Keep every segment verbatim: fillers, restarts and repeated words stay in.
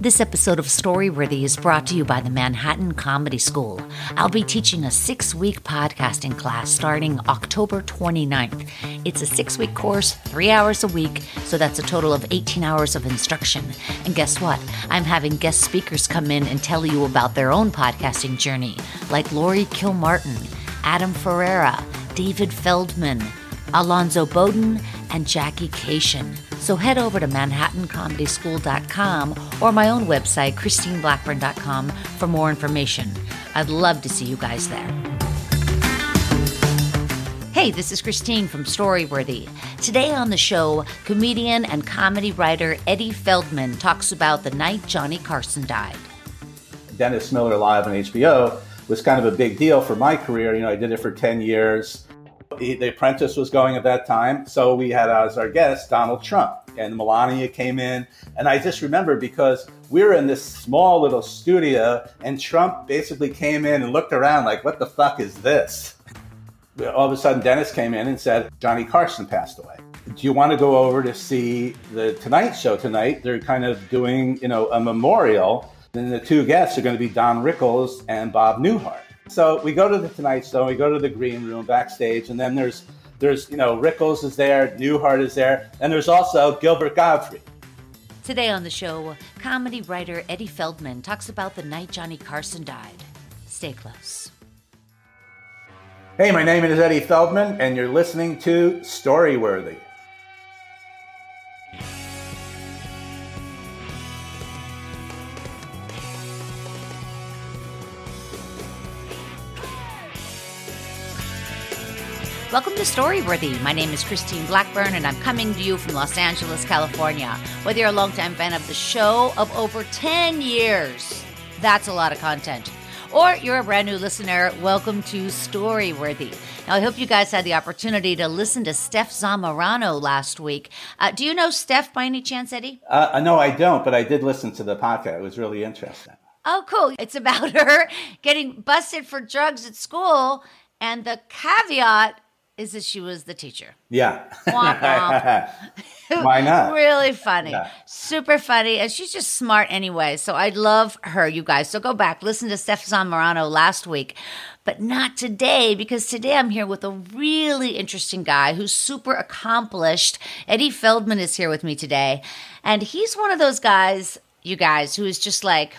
This episode of Storyworthy is brought to you by the Manhattan Comedy School. I'll be teaching a six-week podcasting class starting October twenty-ninth. It's a six-week course, three hours a week, so that's a total of eighteen hours of instruction. And guess what? I'm having guest speakers come in and tell you about their own podcasting journey, like Lori Kilmartin, Adam Ferreira, David Feldman, Alonzo Bowden, and Jackie Cation. So head over to manhattan comedy school dot com or my own website, christine blackburn dot com, for more information. I'd love to see you guys there. Hey, this is Christine from Storyworthy. Today on the show, comedian and comedy writer Eddie Feldman talks about the night Johnny Carson died. Dennis Miller Live on H B O was kind of a big deal for my career. You know, I did it for ten years. The Apprentice was going at that time, so we had as our guest Donald Trump, and Melania came in, and I just remember because we were in this small little studio, and Trump basically came in and looked around like, what the fuck is this? All of a sudden, Dennis came in and said, Johnny Carson passed away. Do you want to go over to see the Tonight Show tonight? They're kind of doing, you know, a memorial, and the two guests are going to be Don Rickles and Bob Newhart. So we go to the Tonight Show, we go to the green room backstage, and then there's, there's you know, Rickles is there, Newhart is there, and there's also Gilbert Gottfried. Today on the show, comedy writer Eddie Feldman talks about the night Johnny Carson died. Stay close. Hey, my name is Eddie Feldman, and you're listening to Storyworthy. Welcome to Storyworthy. My name is Christine Blackburn, and I'm coming to you from Los Angeles, California. Whether you're a longtime fan of the show of over ten years, that's a lot of content. Or you're a brand new listener, welcome to Storyworthy. Now, I hope you guys had the opportunity to listen to Steph Zamorano last week. Uh, do you know Steph by any chance, Eddie? Uh, no, I don't, but I did listen to the podcast. It was really interesting. Oh, cool. It's about her getting busted for drugs at school, and the caveat is that she was the teacher. Yeah. Womp womp. Why not? Really funny. Yeah. Super funny. And she's just smart anyway. So I love her, you guys. So go back. Listen to Steph Zamorano last week. But not today, because today I'm here with a really interesting guy who's super accomplished. Eddie Feldman is here with me today. And he's one of those guys, you guys, who is just like,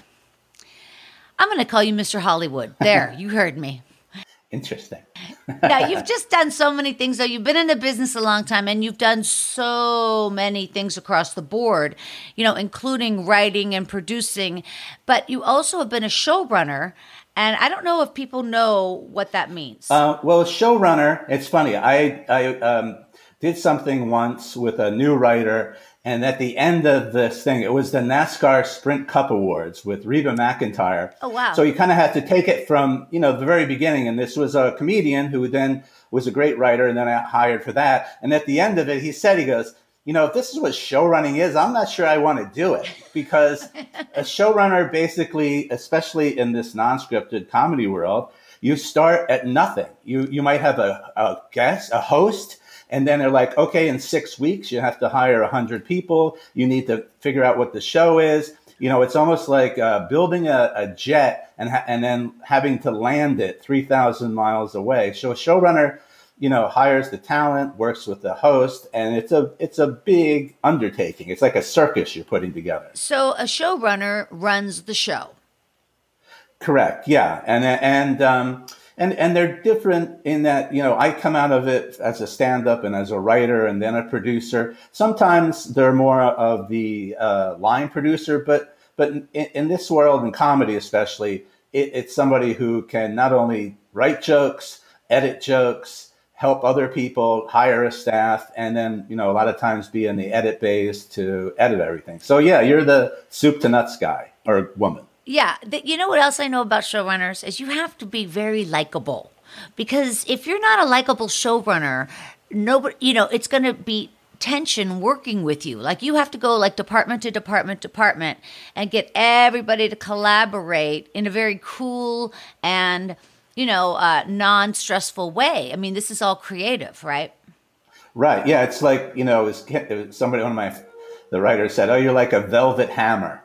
I'm going to call you Mister Hollywood. There, you heard me. Interesting. Now, you've just done so many things, though. You've been in the business a long time, and you've done so many things across the board, you know, including writing and producing. But you also have been a showrunner, and I don't know if people know what that means. Uh, well, a showrunner, it's funny. I, I um, did something once with a new writer, and at the end of this thing, it was the NASCAR Sprint Cup Awards with Reba McEntire. Oh, wow. So you kind of have to take it from, you know, the very beginning. And this was a comedian who then was a great writer, and then I hired for that. And at the end of it, he said, he goes, you know, if this is what showrunning is, I'm not sure I want to do it. Because a showrunner basically, especially in this non-scripted comedy world, you start at nothing. You, you might have a, a guest, a host, and then they're like, okay, in six weeks, you have to hire one hundred people. You need to figure out what the show is. You know, it's almost like uh, building a, a jet and ha- and then having to land it three thousand miles away. So a showrunner, you know, hires the talent, works with the host, and it's a it's a big undertaking. It's like a circus you're putting together. So a showrunner runs the show. Correct. Yeah. And, and, um, And and they're different in that, you know, I come out of it as a stand-up and as a writer and then a producer. Sometimes they're more of the uh, line producer, but but in, in this world, in comedy especially, it, it's somebody who can not only write jokes, edit jokes, help other people, hire a staff, and then, you know, a lot of times be in the edit bays to edit everything. So, yeah, you're the soup to nuts guy or woman. Yeah. The, you know what else I know about showrunners is you have to be very likable, because if you're not a likable showrunner, nobody, you know, it's going to be tension working with you. Like you have to go like department to department, department and get everybody to collaborate in a very cool and, you know, uh, non-stressful way. I mean, this is all creative, right? Right. Yeah. It's like, you know, it was, it was somebody, one of my, the writer said, oh, you're like a velvet hammer.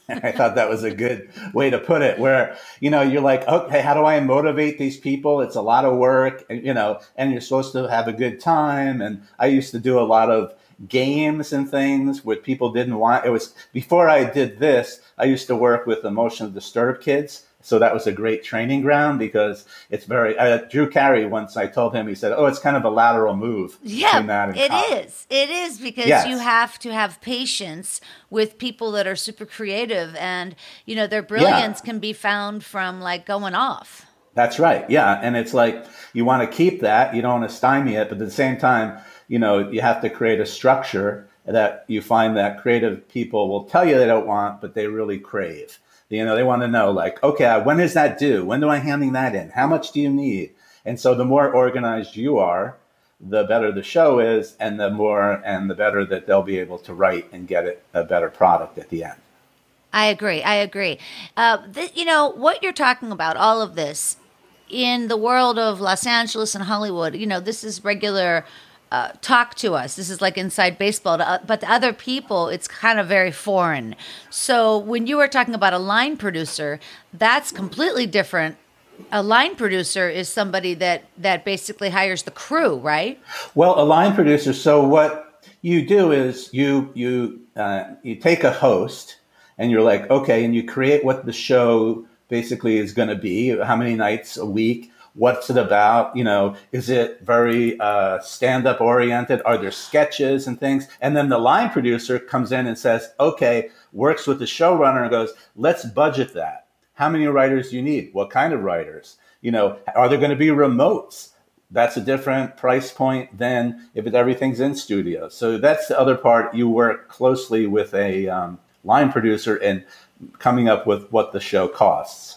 I thought that was a good way to put it, where, you know, you're like, okay, how do I motivate these people? It's a lot of work, and, you know, and you're supposed to have a good time. And I used to do a lot of games and things where people didn't want. It was before I did this, I used to work with emotionally disturbed kids. So that was a great training ground because it's very, uh, Drew Carey, once I told him, he said, oh, it's kind of a lateral move. Yeah, that it college. is. It is because Yes. you have to have patience with people that are super creative, and, you know, their brilliance Yeah. can be found from like going off. That's right. Yeah. And it's like, you want to keep that, you don't want to stymie it, but at the same time, you know, you have to create a structure that you find that creative people will tell you they don't want, but they really crave. You know, they want to know, like, okay, when is that due? When do I handing that in? How much do you need? And so the more organized you are, the better the show is, and the more and the better that they'll be able to write and get it a better product at the end. I agree. I agree. Uh, th- you know, what you're talking about, all of this in the world of Los Angeles and Hollywood, you know, this is regular uh, talk to us. This is like inside baseball. To, uh, but to other people, it's kind of very foreign. So when you were talking about a line producer, that's completely different. A line producer is somebody that, that basically hires the crew, right? Well, a line producer. So what you do is you you uh, you take a host and you're like, okay, and you create what the show basically is going to be. How many nights a week? What's it about? You know, is it very uh, stand-up oriented? Are there sketches and things? And then the line producer comes in and says, okay, works with the showrunner and goes, let's budget that. How many writers do you need? What kind of writers? You know, are there going to be remotes? That's a different price point than if it, everything's in studio. So that's the other part. You work closely with a um, line producer and coming up with what the show costs.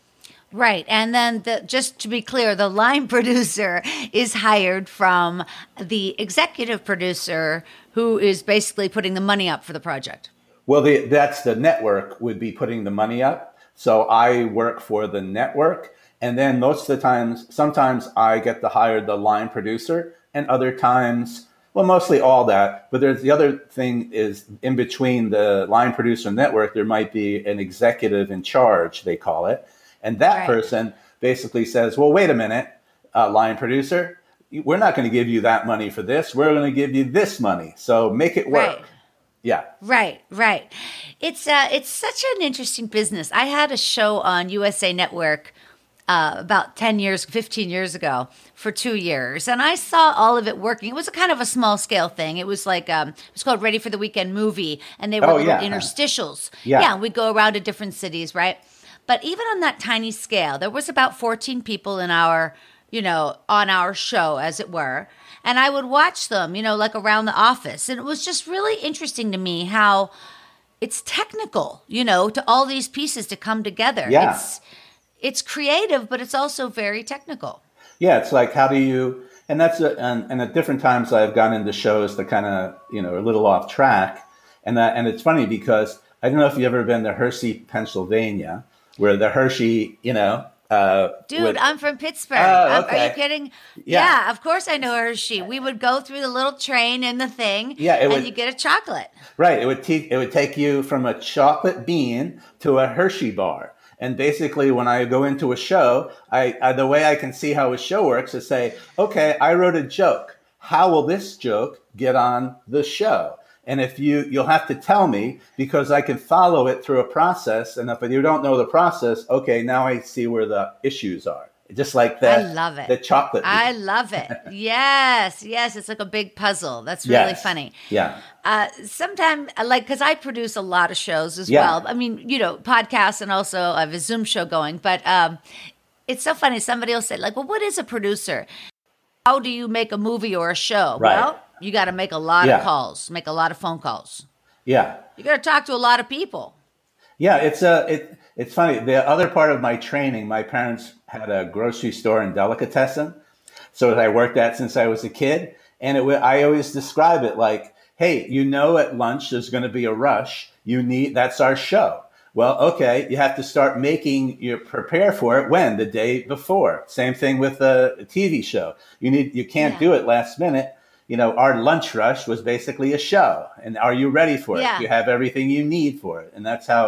Right. And then the, just to be clear, the line producer is hired from the executive producer who is basically putting the money up for the project. Well, the, that's the network would be putting the money up. So I work for the network. And then most of the times, sometimes I get to hire the line producer, and other times, well, mostly all that. But there's the other thing is in between the line producer and network, there might be an executive in charge, they call it. And that Right. person basically says, well, wait a minute, uh, line producer, we're not going to give you that money for this. We're going to give you this money. So make it work. Right. Yeah. Right, right. It's uh, it's such an interesting business. I had a show on U S A Network uh, about ten years, fifteen years ago for two years. And I saw all of it working. It was a kind of a small scale thing. It was like, um, it was called Ready for the Weekend Movie. And they were Oh, little yeah. interstitials. Yeah. Yeah, we'd go around to different cities, right? But even on that tiny scale, there was about fourteen people in our, you know, on our show, as it were. And I would watch them, you know, like around the office. And it was just really interesting to me how it's technical, you know, to all these pieces to come together. Yeah. It's, it's creative, but it's also very technical. Yeah, it's like, how do you, and that's, a, and, and at different times I've gone into shows that kind of, you know, are a little off track. And that, and it's funny because I don't know if you've ever been to Hershey, Pennsylvania, where the Hershey, you know, uh, Dude, with, I'm from Pittsburgh. Oh, I'm- okay. Are you kidding? Yeah. Yeah. Of course I know Hershey. We would go through the little train in the thing, Yeah, it and would- you get a chocolate. right. It would, te- it would take you from a chocolate bean to a Hershey bar. And basically, when I go into a show, I, I the way I can see how a show works is say, okay, I wrote a joke. How will this joke get on the show? And if you, you'll have to tell me because I can follow it through a process. And if you don't know the process, okay, now I see where the issues are. Just like that. I love it. The chocolate. I bean. love it. Yes, yes. It's like a big puzzle. That's really Yes. funny. Yeah. Uh, sometimes, like, because I produce a lot of shows as Yeah. well. I mean, you know, podcasts, and also I have a Zoom show going. But um, it's so funny. Somebody will say, like, well, what is a producer? How do you make a movie or a show? Right. Well, you got to make a lot Yeah. of calls, make a lot of phone calls. Yeah. You got to talk to a lot of people. Yeah, it's a it. It's funny. The other part of my training, my parents had a grocery store in Delicatessen, so that I worked at since I was a kid. And it, wa- I always describe it like, "Hey, you know, at lunch there's going to be a rush. You need that's our show. Well, okay, you have to start making you prepare for it when the day before. Same thing with a, a T V show. You need you can't Yeah. do it last minute. You know, our lunch rush was basically a show. And are you ready for it? Yeah. Do you have everything you need for it? And that's how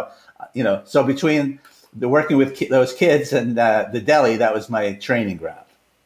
you know, so between the working with ki- those kids and uh, the deli, that was my training ground.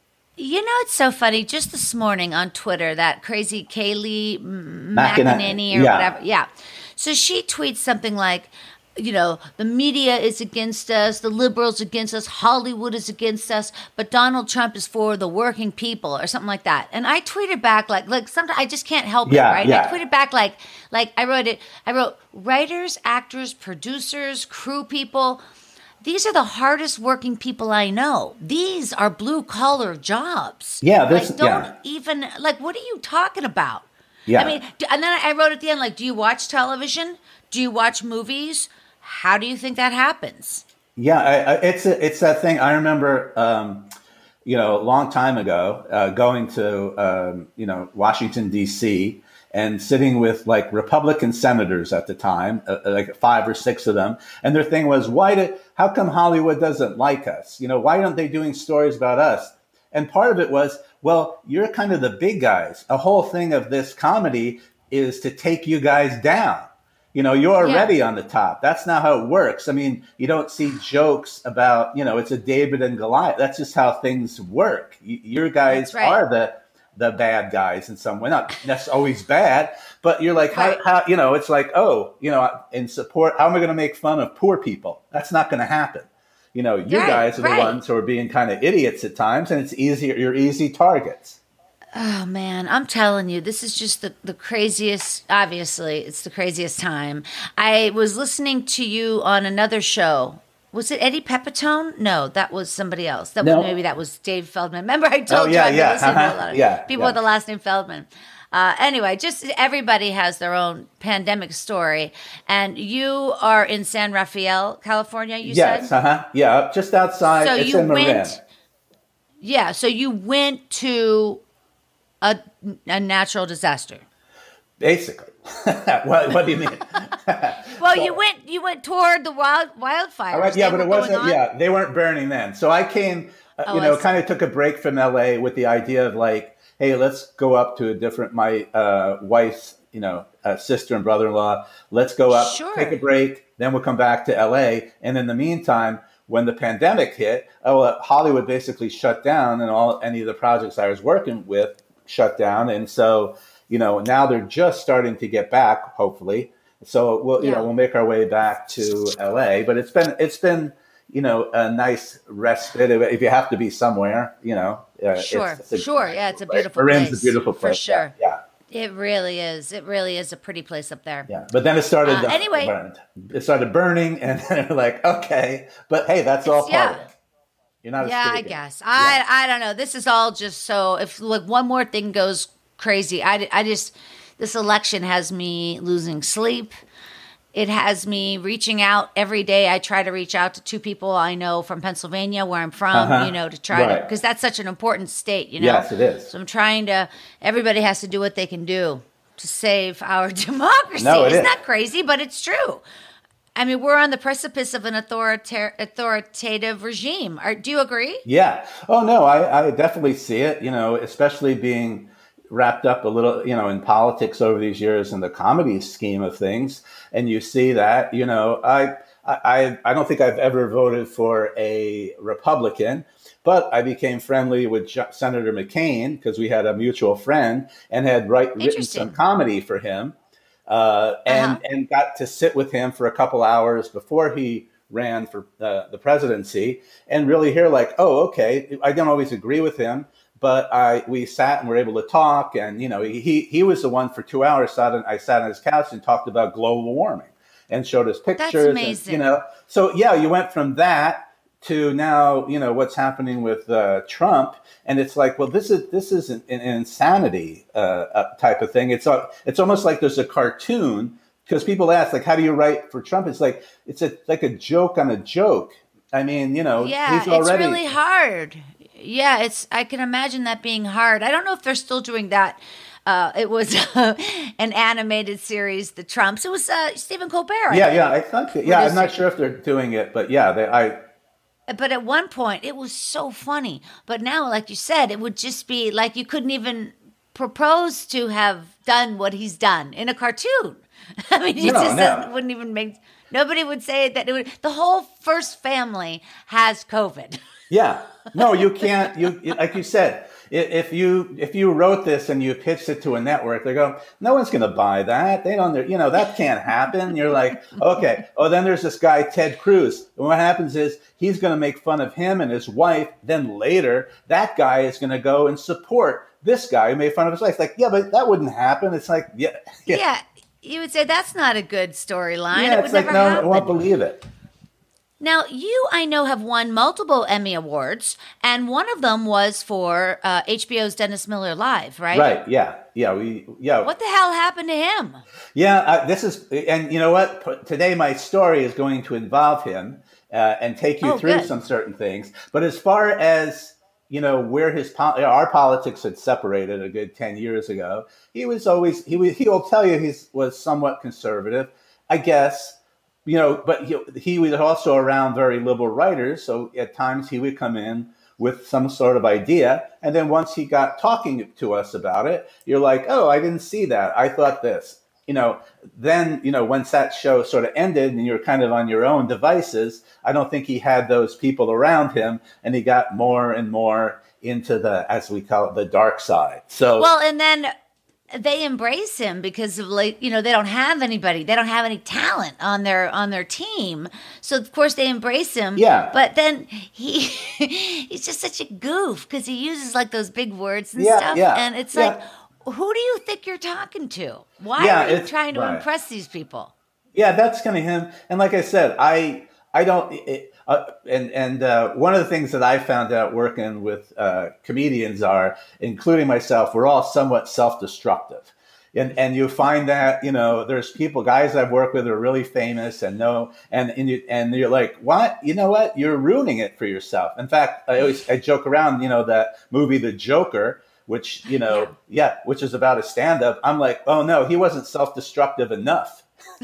You know, it's so funny. Just this morning on Twitter, that crazy Kaylee McEnany, McEnany or yeah. whatever. Yeah. So she tweets something like, you know, the media is against us, the liberals against us, Hollywood is against us, but Donald Trump is for the working people or something like that. And I tweeted back like, like sometimes I just can't help Yeah, it, right? yeah. I tweeted back like, like I wrote it. I wrote writers, actors, producers, crew people. These are the hardest working people I know. These are blue collar jobs. Yeah, this- like, don't yeah. even like. What are you talking about? Yeah. I mean, do- and then I wrote at the end like, do you watch television? Do you watch movies? How do you think that happens? Yeah, I, I, it's a, it's that thing. I remember, um, you know, a long time ago, uh, going to um, you know Washington D C and sitting with like Republican senators at the time, uh, like five or six of them, and their thing was, why did how come Hollywood doesn't like us? You know, why aren't they doing stories about us? And part of it was, well, you're kind of the big guys. A whole thing of this comedy is to take you guys down. You know, you're already Yeah. on the top. That's not how it works. I mean, you don't see jokes about, you know, it's a David and Goliath. That's just how things work. You, your guys That's right. are the the bad guys in some way. Not necessarily always bad, but you're like, Right. how, how, you know, it's like, oh, you know, in support, how am I going to make fun of poor people? That's not going to happen. You know, you Right, guys are the right. ones who are being kind of idiots at times, and it's easier. You're easy targets. Oh man, I'm telling you, this is just the, the craziest, obviously, it's the craziest time. I was listening to you on another show. Was it Eddie Pepitone? No, that was somebody else. That No. was, maybe that was Dave Feldman. Remember I told Oh, yeah, you I've been yeah, listening to a uh-huh, lot of yeah, people yeah. with the last name Feldman. Uh, anyway, just everybody has their own pandemic story. And you are in San Rafael, California, you Yes, said? uh-huh. Yeah, just outside. So it's you in Marin. went, yeah, so you went to a, a natural disaster. Basically. what, what do you mean? Well, you went you went toward the wild wildfires. All right, yeah, They but were it going wasn't. on? Yeah, they weren't burning then. So I came, uh, Oh, you I know, see. kind of took a break from L A with the idea of like, hey, let's go up to a different. My uh, wife's, you know, uh, sister and brother-in-law. Let's go up, Sure. take a break, then we'll come back to L A. And in the meantime, when the pandemic hit, oh, well, Hollywood basically shut down, and all any of the projects I was working with shut down, and so you know now they're just starting to get back, hopefully. So we'll you Yeah. know we'll make our way back to L A, but it's been it's been you know a nice respite if you have to be somewhere, you know. Uh, Sure, it's, it's a, sure. Yeah, it's a beautiful Marin's place. a beautiful For place, sure. Yeah, It really is. It really is a pretty place up there. yeah. But then it started. Uh, anyway. burned. It started burning, and then like, okay, but hey, that's all part yeah. of it. You're not. Yeah, I escaping. guess. I I don't know. This is all just so if like one more thing goes crazy, I, I just this election has me losing sleep. It has me reaching out every day. I try to reach out to two people I know from Pennsylvania, where I'm from, Uh-huh. you know, to try to Right. because that's such an important state, you know. Yes, it is. So I'm trying to. Everybody has to do what they can do to save our democracy. No, it Isn't is. that crazy? But it's true. I mean, we're on the precipice of an authorita- authoritative regime. Are, do you agree? Yeah. Oh no, I, I definitely see it. You know, especially being wrapped up a little, you know, in politics over these years in the comedy scheme of things, and you see that. You know, I I I don't think I've ever voted for a Republican, but I became friendly with J- Senator McCain because we had a mutual friend and had write, written Interesting. some comedy for him. Uh, and Uh-huh. and got to sit with him for a couple hours before he ran for uh, the presidency, and really hear like, oh, okay, I don't always agree with him, but I we sat and were able to talk, and you know, he he was the one for two hours. Sat on, I sat on his couch and talked about global warming and showed us pictures. and, amazing. you know, so yeah, you went from that to now, you know, what's happening with uh, Trump. And it's like, well, this is this is an, an insanity uh, uh, type of thing. It's a, it's almost like there's a cartoon because people ask, like, how do you write for Trump? It's like it's a like a joke on a joke. I mean, you know, Yeah, he's already it's really hard. Yeah, it's. I can imagine that being hard. I don't know if they're still doing that. Uh, it was uh, an animated series, The Trumps. It was uh, Stephen Colbert. I Yeah, think. yeah, I think yeah. I'm not Producing. sure if they're doing it, but yeah, they, I But at one point, it was so funny. But now, like you said, it would just be like you couldn't even propose to have done what he's done in a cartoon. I mean, it No, just no. doesn't- wouldn't even make. Nobody would say that. It would, the whole first family has COVID. Yeah. No, you can't. You you- like you said, i- if you if you wrote this and you pitched it to a network, they go, no one's going to buy that. They don't. You know that can't happen. You're like, okay. Oh, then there's this guy Ted Cruz. And what happens is he's going to make fun of him and his wife. Then later, that guy is going to go and support this guy who made fun of his wife. Like, yeah, but that wouldn't happen. It's like, yeah, Yeah. yeah. You would say that's not a good storyline. Yeah, it would it's like, never no, happen. I won't believe it. Now, you, I know, have won multiple Emmy Awards, and one of them was for uh, H B O's Dennis Miller Live, right? Right. Yeah. Yeah. We, yeah. What the hell happened to him? Yeah. Uh, this is, and you know what? P- Today, my story is going to involve him uh, and take you Oh, through good. some certain things. But as far as, you know, where his, pol- our politics had separated a good ten years ago, he was always, he was, he'll tell you he was somewhat conservative, I guess. You know, but he, he was also around very liberal writers. So at times he would come in with some sort of idea. And then once he got talking to us about it, you're like, oh, I didn't see that. I thought this. You know, then, you know, once that show sort of ended and you're kind of on your own devices, I don't think he had those people around him. And he got more and more into the, as we call it, the dark side. So, Well, and then they embrace him because of, like, you know, they don't have anybody, they don't have any talent on their on their team, so of course they embrace him. Yeah. But then he he's just such a goof because he uses like those big words and Yeah, stuff, yeah, and it's yeah. like, who do you think you're talking to? Why Yeah, are you it's- trying to right. impress these people? yeah, that's kind of him. And like I said, I I don't. It, uh, and and uh, one of the things that I found out working with uh, comedians are, including myself, we're all somewhat self-destructive. And and you find that, you know, there's people, guys I've worked with who are really famous and know, and and, you, and you're like, what? You know what? You're ruining it for yourself. In fact, I always I joke around, you know, that movie The Joker, which, you know, yeah, yeah which is about a stand-up. I'm like, oh no, he wasn't self-destructive enough.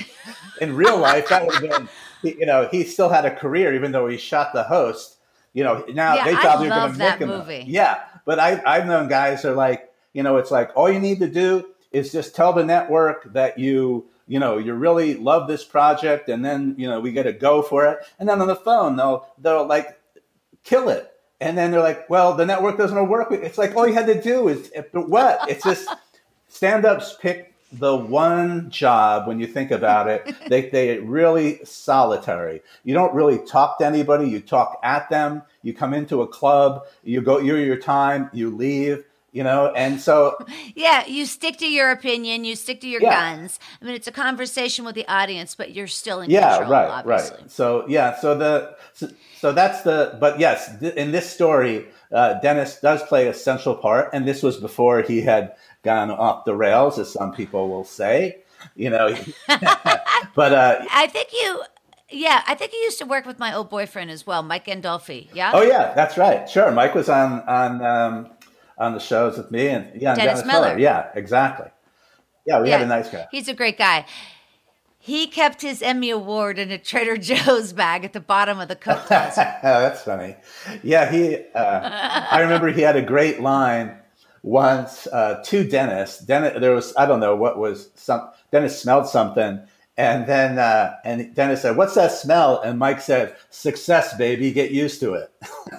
In real life, that would have been, you know, he still had a career, even though he shot the host. You know, now Yeah, they I probably are going love to that make him. movie. Yeah, but I, I've known guys who are like, you know, it's like all you need to do is just tell the network that you, you know, you really love this project, and then, you know, we get a go for it, and then on the phone they'll they'll like kill it, and then they're like, well, the network doesn't work. It's like all you had to do is, but what? It's just stand-ups pick the one job, when you think about it, they they really solitary. You don't really talk to anybody. You talk at them. You come into a club. You go. You're your time. You leave. You know, and so Yeah, you stick to your opinion, you stick to your Yeah. guns. I mean, it's a conversation with the audience, but you're still in yeah, control, right, obviously. right. So yeah, so the so, so that's the. But yes, th- in this story, uh, Dennis does play a central part, and this was before he had gone off the rails, as some people will say. You know, but uh, I think you, yeah, I think you used to work with my old boyfriend as well, Mike Gandolfi. Yeah. oh yeah, that's right. Sure, Mike was on on um, on the shows with me, and yeah, and Dennis Dennis Miller. Miller. Yeah, exactly. Yeah, we Yeah, had a nice guy. He's a great guy. He kept his Emmy Award in a Trader Joe's bag at the bottom of the Coke closet. Oh, that's funny. Yeah, he. Uh, I remember he had a great line once uh, to Dennis. Dennis, there was I don't know what was some. Dennis smelled something, and then uh, and Dennis said, "What's that smell?" And Mike said, "Success, baby. Get used to it."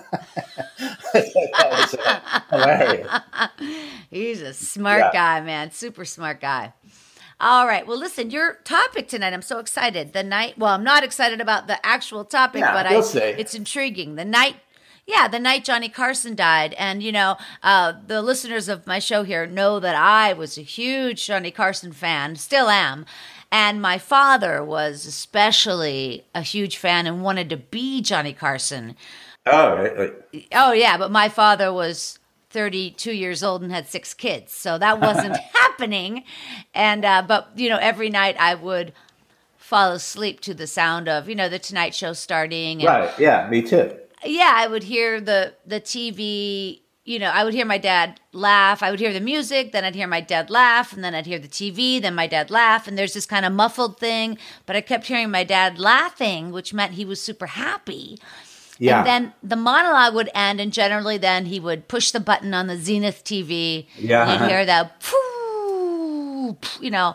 That was uh, hilarious. He's a smart Yeah. guy, man. Super smart guy. All right. Well, listen, your topic tonight, I'm so excited. The night, well, I'm not excited about the actual topic, Yeah, but you'll I, see. it's intriguing. The night, yeah, the night Johnny Carson died. And, you know, uh, the listeners of my show here know that I was a huge Johnny Carson fan, still am. And my father was especially a huge fan and wanted to be Johnny Carson. Oh, right, right. Oh, yeah, but my father was thirty-two years old and had six kids, so that wasn't happening. And uh, but you know, every night I would fall asleep to the sound of, you know, the Tonight Show starting. And, Right. Yeah, me too. yeah, I would hear the the T V. You know, I would hear my dad laugh. I would hear the music, then I'd hear my dad laugh, and then I'd hear the T V, then my dad laugh, and there's this kind of muffled thing. But I kept hearing my dad laughing, which meant he was super happy. Yeah. And then the monologue would end, and generally then he would push the button on the Zenith T V. Yeah. And you'd hear that, pooh, you know.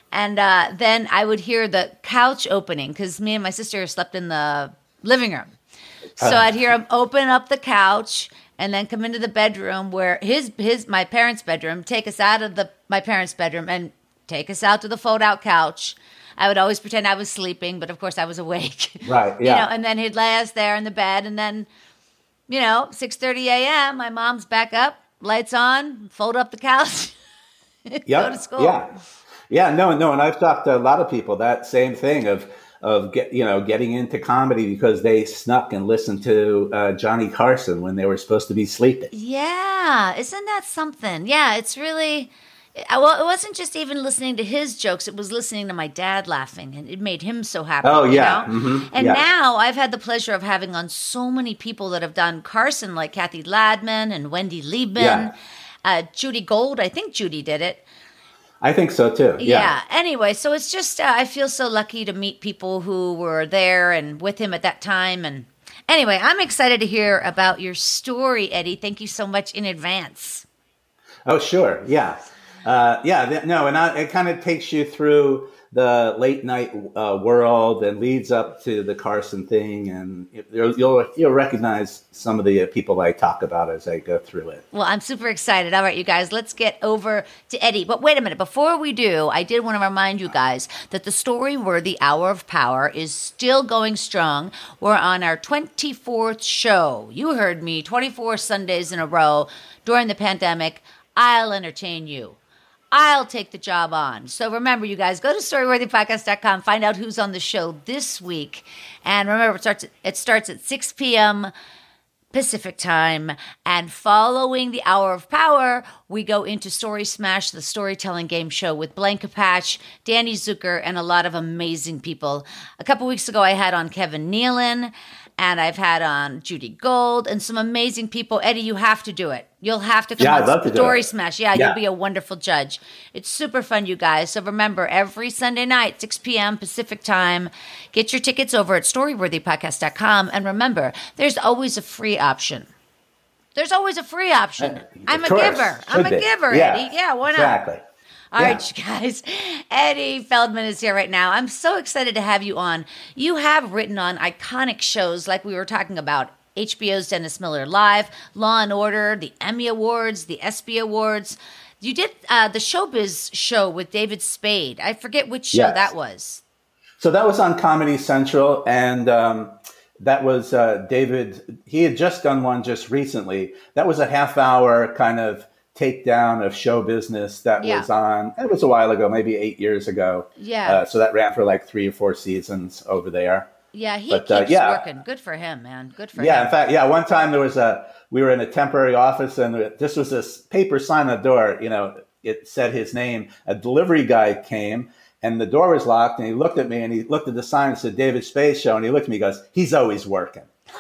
And uh, then I would hear the couch opening because me and my sister slept in the living room. So uh. I'd hear him open up the couch and then come into the bedroom where his his my parents' bedroom, take us out of the my parents' bedroom and take us out to the fold-out couch. I would always pretend I was sleeping, but of course I was awake. Right, yeah. You know, and then he'd lay us there in the bed, and then, you know, six thirty a.m., my mom's back up, lights on, fold up the couch, yep. go to school. Yeah, yeah, no, no, and I've talked to a lot of people that same thing of of get you know getting into comedy because they snuck and listened to uh, Johnny Carson when they were supposed to be sleeping. Yeah, isn't that something? Yeah, it's really. Well, it wasn't just even listening to his jokes. It was listening to my dad laughing, and it made him so happy. Oh, yeah. You know? Mm-hmm. And yeah. now I've had the pleasure of having on so many people that have done Carson, like Kathy Ladman and Wendy Liebman, yeah. uh, Judy Gold. I think Judy did it. I think so, too. Yeah. yeah. Anyway, so it's just, uh, I feel so lucky to meet people who were there and with him at that time. And anyway, I'm excited to hear about your story, Eddie. Thank you so much in advance. Oh, sure. Yeah. Uh, yeah, th- no, and I, it kind of takes you through the late night uh, world and leads up to the Carson thing, and you'll you'll, you'll recognize some of the people I talk about as I go through it. Well, I'm super excited. All right, you guys, let's get over to Eddie. But wait a minute, before we do, I did want to remind you guys that the Story-Worthy Hour of Power is still going strong. We're on our twenty-fourth show. You heard me, twenty-four Sundays in a row during the pandemic. I'll entertain you. I'll take the job on. So remember, you guys, go to story worthy podcast dot com, find out who's on the show this week. And remember, it starts at, it starts at six p.m. Pacific time. And following the Hour of Power, we go into Story Smash, the storytelling game show with Blanca Patch, Danny Zucker, and a lot of amazing people. A couple weeks ago, I had on Kevin Nealon. And I've had on Judy Gold and some amazing people. Eddie, you have to do it. You'll have to come yeah, on I'd love to Story do it. Smash. Yeah, yeah, you'll be a wonderful judge. It's super fun, you guys. So remember, every Sunday night, six p.m. Pacific time, get your tickets over at story worthy podcast dot com. And remember, there's always a free option. There's always a free option. Uh, I'm a course. giver. Should I'm a be. giver, yeah. Eddie. Yeah, why not? Exactly. All yeah. right, you guys. Eddie Feldman is here right now. I'm so excited to have you on. You have written on iconic shows like we were talking about. H B O's Dennis Miller Live, Law and Order, the Emmy Awards, the ESPY Awards. You did uh, the Showbiz show with David Spade. I forget which show yes. that was. So that was on Comedy Central, and um, that was uh, David. He had just done one just recently. That was a half hour kind of takedown of show business that yeah. was on. It was a while ago, maybe eight years ago. Yeah. Uh, so that ran for like three or four seasons over there. Yeah, he but, keeps uh, yeah. working. Good for him, man. Good for yeah, him. in fact, yeah, one time there was a, we were in a temporary office and this was this paper sign on the door, you know, it said his name. A delivery guy came and the door was locked and he looked at me and he looked at the sign and said, David Spade Show. And he looked at me and goes, he's always working.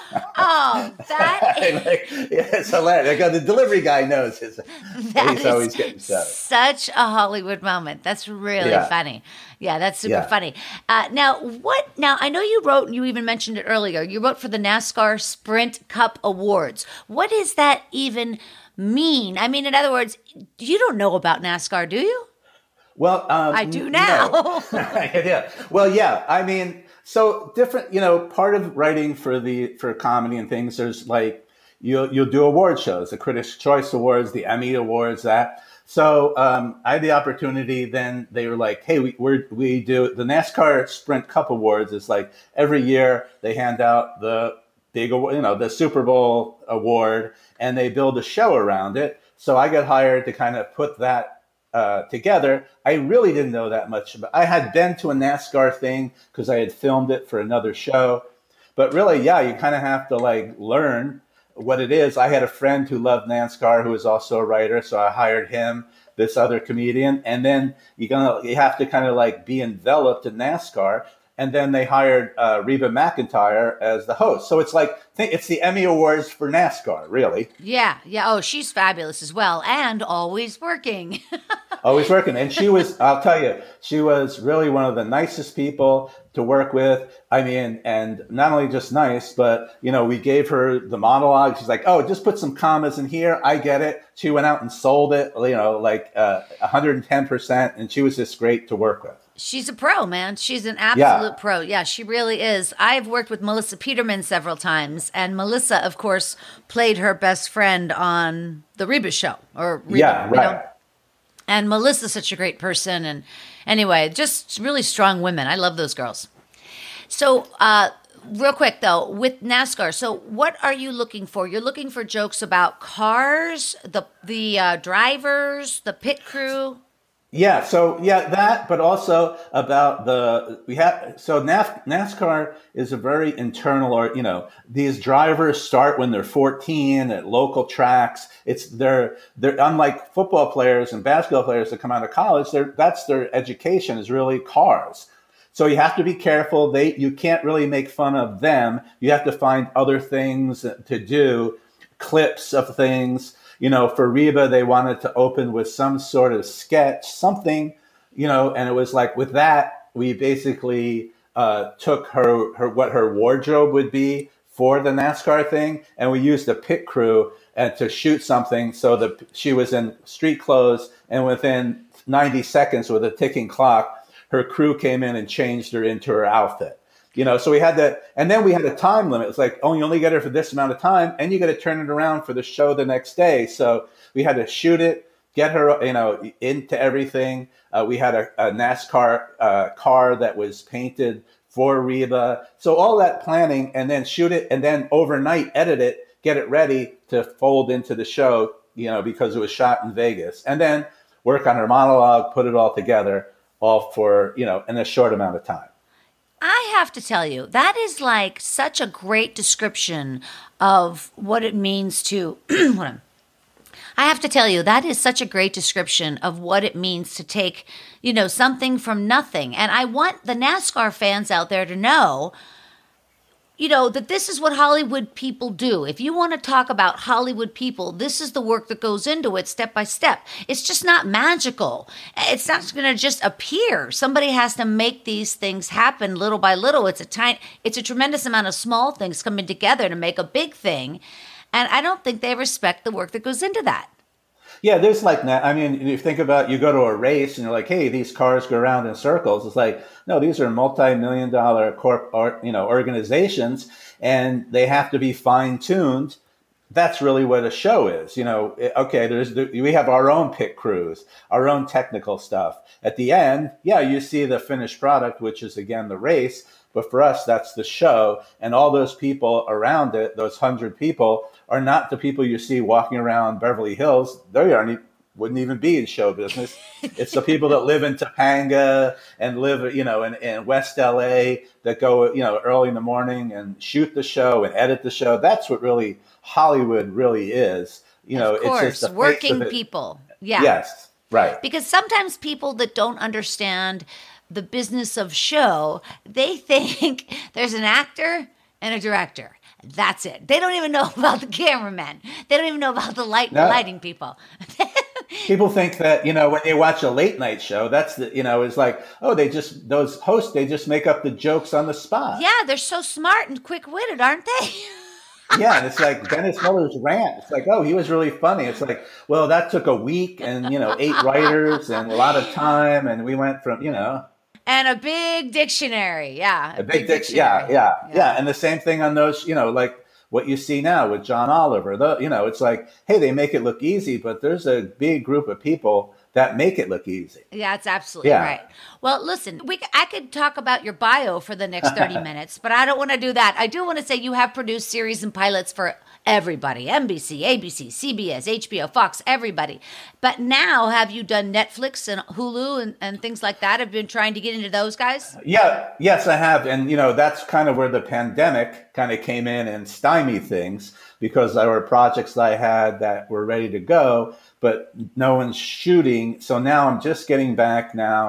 Oh, that is... like, yeah, it's hilarious. I go, the delivery guy knows his, he's always getting shows. Such a Hollywood moment. That's really yeah. funny. Yeah, that's super yeah. funny. Uh, now, what? Now, I know you wrote, you even mentioned it earlier, you wrote for the NASCAR Sprint Cup Awards. What does that even mean? I mean, in other words, you don't know about NASCAR, do you? Well, um, I do now. No. yeah. Well, yeah. I mean, so different, you know, part of writing for the, for comedy and things, there's like, you'll, you'll do award shows, the Critics' Choice Awards, the Emmy Awards, that. So um, I had the opportunity, then they were like, hey, we we're, we do, the NASCAR Sprint Cup Awards is like every year they hand out the big, award, you know, the Super Bowl award and they build a show around it. So I got hired to kind of put that Uh, together. I really didn't know that much about. I had been to a NASCAR thing because I had filmed it for another show, but really, yeah, you kind of have to like learn what it is. I had a friend who loved NASCAR who was also a writer, so I hired him, this other comedian, and then you gonna you have to kind of like be enveloped in NASCAR. and then they hired uh, Reba McEntire as the host. So it's like, it's the Emmy Awards for NASCAR, really. Yeah, yeah. Oh, she's fabulous as well, and always working. Always working. And she was, I'll tell you, she was really one of the nicest people to work with. I mean, and not only just nice, but, you know, we gave her the monologue. She's like, oh, just put some commas in here. I get it. She went out and sold it, you know, like uh, one hundred ten percent. And she was just great to work with. She's a pro, man. She's an absolute yeah. pro. Yeah, she really is. I've worked with Melissa Peterman several times, and Melissa, of course, played her best friend on The Reba Show. Or Reba, yeah, right. You know? And Melissa's such a great person. And anyway, just really strong women. I love those girls. So, uh, real quick, though, with NASCAR, so what are you looking for? You're looking for jokes about cars, the, the uh, drivers, the pit crew? Yeah, so yeah, that, but also about the, we have, so NASCAR is a very internal, or, you know, these drivers start when they're fourteen at local tracks. It's, they're, they're unlike football players and basketball players that come out of college, they're, that's their education is really cars. So you have to be careful. They, you can't really make fun of them. You have to find other things to do, clips of things. You know, for Reba, they wanted to open with some sort of sketch, something, you know, and it was like with that, we basically uh, took her, her, what her wardrobe would be for the NASCAR thing. And we used the pit crew and to shoot something. So that she was in street clothes, and within ninety seconds with a ticking clock, her crew came in and changed her into her outfit. You know, so we had that, and then we had a time limit. It's like, oh, you only get her for this amount of time, and you got to turn it around for the show the next day. So we had to shoot it, get her, you know, into everything. Uh, we had a, a NASCAR uh, car that was painted for Reba. So all that planning, and then shoot it, and then overnight edit it, get it ready to fold into the show, you know, because it was shot in Vegas, and then work on her monologue, put it all together, all for, you know, in a short amount of time. I have to tell you, that is like such a great description of what it means to, hold on. I have to tell you, that is such a great description of what it means to take, you know, something from nothing. And I want the NASCAR fans out there to know, you know, that this is what Hollywood people do. If you want to talk about Hollywood people, this is the work that goes into it step by step. It's just not magical. It's not going to just appear. Somebody has to make these things happen little by little. It's a tiny, it's a tremendous amount of small things coming together to make a big thing. And I don't think they respect the work that goes into that. Yeah, there's like that. I mean, you think about, you go to a race and you're like, hey, these cars go around in circles. It's like, no, these are multi-million dollar corp, or, you know, organizations, and they have to be fine tuned. That's really what a show is. You know, okay, there's we have our own pit crews, our own technical stuff. At the end, yeah, you see the finished product, which is again the race. But for us, that's the show. And all those people around it, those hundred people, are not the people you see walking around Beverly Hills. They aren't, wouldn't even be in show business. It's the people that live in Topanga and live, you know, in, in West L A that go, you know, early in the morning and shoot the show and edit the show. That's what really Hollywood really is. You know, of course, it's just the working face of it. people. Yeah. Yes, right. Because sometimes people that don't understand the business of show, they think there's an actor and a director. That's it. They don't even know about the cameraman. They don't even know about the light no. lighting people. People think that, you know, when they watch a late night show, that's the, you know, it's like, oh, they just, those hosts, they just make up the jokes on the spot. Yeah, they're so smart and quick-witted, aren't they? Yeah, and it's like Dennis Miller's rant. It's like, oh, he was really funny. It's like, well, that took a week and, you know, eight writers and a lot of time. And we went from, you know. And a big dictionary, yeah. A, a big, big dictionary. Yeah, yeah, yeah, yeah. And the same thing on those, you know, like what you see now with John Oliver. The, you know, it's like, hey, they make it look easy, but there's a big group of people that make it look easy. Yeah, that's absolutely yeah. right. Well, listen, we I could talk about your bio for the next thirty minutes, but I don't want to do that. I do want to say you have produced series and pilots for everybody, N B C, A B C, C B S, H B O, Fox, everybody. But now have you done Netflix and Hulu and, and things like that? Have you been trying to get into those guys? Yeah, yes, I have. And, you know, that's kind of where the pandemic kind of came in and stymied things, because there were projects that I had that were ready to go, but no one's shooting. So now I'm just getting back now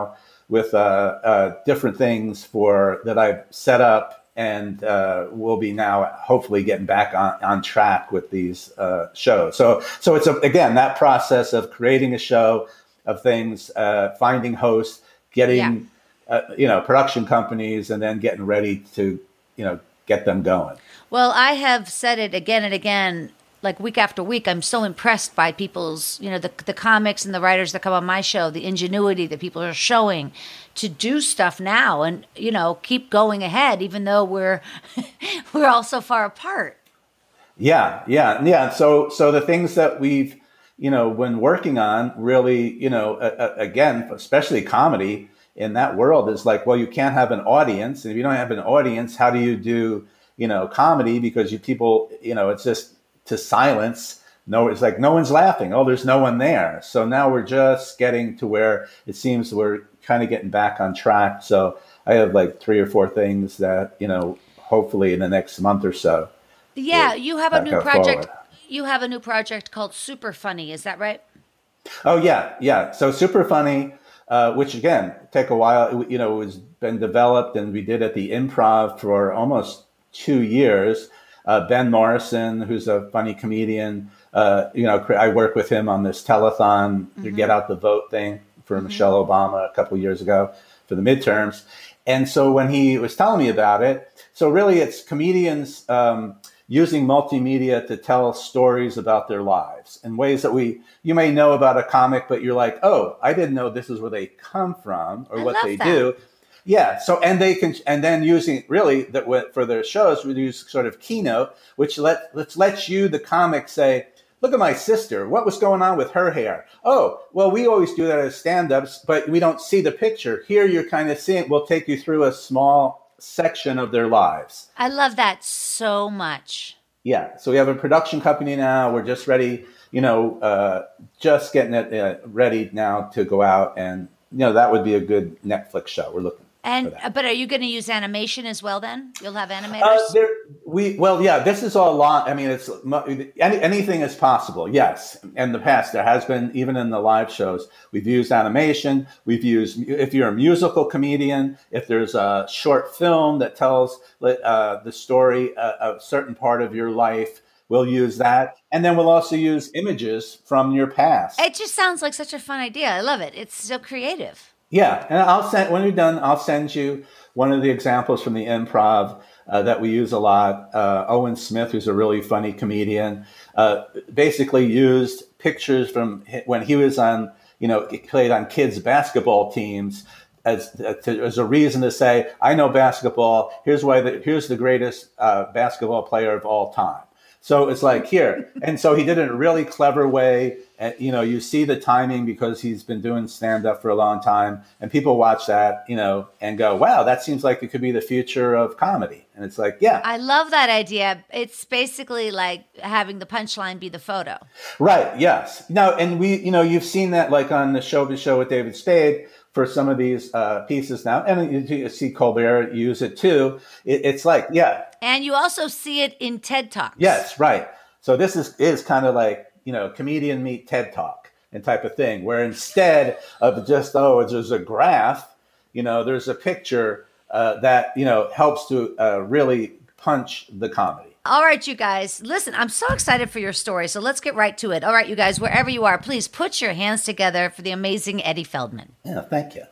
with uh, uh, different things for that I've set up, and uh, we'll be now hopefully getting back on, on track with these uh, shows. So, so it's a, again that process of creating a show, of things, uh, finding hosts, getting Yeah. uh, you know production companies, and then getting ready to you know get them going. Well, I have said it again and again, like week after week. I'm so impressed by people's, you know, the the comics and the writers that come on my show, the ingenuity that people are showing to do stuff now, and you know, keep going ahead, even though we're we're all so far apart. Yeah, yeah, yeah. So, so the things that we've you know been working on, really, you know, uh, again, especially comedy in that world, is like, well, you can't have an audience, and if you don't have an audience, how do you do you know comedy? Because you people, you know, it's just to silence. No, it's like no one's laughing. Oh, there's no one there. So now we're just getting to where it seems we're kind of getting back on track. So I have like three or four things that, you know, hopefully in the next month or so. Yeah, you have a new go project. forward. You have a new project called Super Funny. Is that right? Oh yeah, yeah. So Super Funny, uh, which again take a while. You know, it was been developed, and we did at the Improv for almost two years. Uh, Ben Morrison, who's a funny comedian, uh, you know, I worked with him on this telethon, mm-hmm. to get out the vote thing for mm-hmm. Michelle Obama a couple of years ago for the midterms. And so when he was telling me about it, so really it's comedians um, using multimedia to tell stories about their lives in ways that we, you may know about a comic, but you're like, oh, I didn't know this is where they come from or I what love they that. do. Yeah. So, and they can, and then using really that for their shows, we use sort of keynote, which let let's let you, the comic, say, look at my sister. What was going on with her hair? Oh, well, we always do that as stand-ups, but we don't see the picture. Here, you're kind of seeing. We'll take you through a small section of their lives. I love that so much. Yeah. So we have a production company now. We're just ready. You know, uh, just getting it uh, ready now to go out, and you know that would be a good Netflix show. We're looking. And but are you going to use animation as well? Then you'll have animators. Uh, there, we well, yeah. This is all long. I mean, it's any, anything is possible. Yes, in the past there has been, even in the live shows, we've used animation. We've used, if you're a musical comedian, if there's a short film that tells uh, the story uh, of a certain part of your life, we'll use that. And then we'll also use images from your past. It just sounds like such a fun idea. I love it. It's so creative. Yeah, and I'll send when we're done. I'll send you one of the examples from the Improv uh, that we use a lot. Uh, Owen Smith, who's a really funny comedian, uh, basically used pictures from when he was on, you know, he played on kids' basketball teams as uh, to, as a reason to say, I know basketball. Here's why. The, here's the greatest uh, basketball player of all time. So it's like here. And so he did it in a really clever way. And, you know, you see the timing because he's been doing stand-up for a long time. And people watch that, you know, and go, wow, that seems like it could be the future of comedy. And it's like, yeah. I love that idea. It's basically like having the punchline be the photo. Right, yes. Now, and we, you know, you've seen that like on the Showbiz Show with David Spade for some of these uh, pieces now. And you see Colbert use it too. It, it's like, yeah. And you also see it in TED Talks. Yes, right. So this is, is kind of like, you know, comedian meet TED Talk and type of thing, where instead of just, oh, there's a graph, you know, there's a picture uh, that, you know, helps to uh, really punch the comedy. All right, you guys, listen, I'm so excited for your story. So let's get right to it. All right, you guys, wherever you are, please put your hands together for the amazing Eddie Feldman. Yeah, thank you.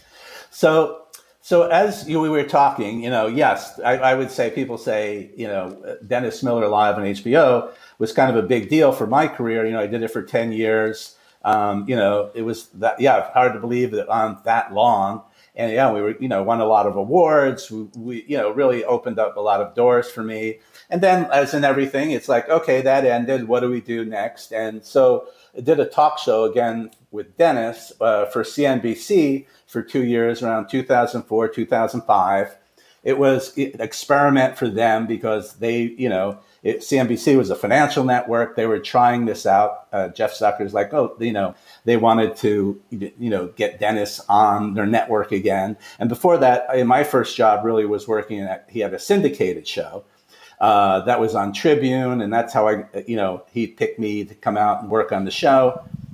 So, So as you, we were talking, you know, yes, I, I would say people say, you know, Dennis Miller Live on H B O was kind of a big deal for my career. You know, I did it for ten years. Um, you know, it was that, yeah, hard to believe that on that long. And yeah, we were, you know, won a lot of awards. We, we, you know, really opened up a lot of doors for me. And then as in everything, it's like, okay, that ended. What do we do next? And so I did a talk show again with Dennis uh, for C N B C for two years, around two thousand four, two thousand five. It was an experiment for them because they, you know, it, C N B C was a financial network. They were trying this out. Uh, Jeff Zucker's like, oh, you know, they wanted to, you know, get Dennis on their network again. And before that, my first job really was working at, he had a syndicated show uh, that was on Tribune. And that's how I, you know, he picked me to come out and work on the show.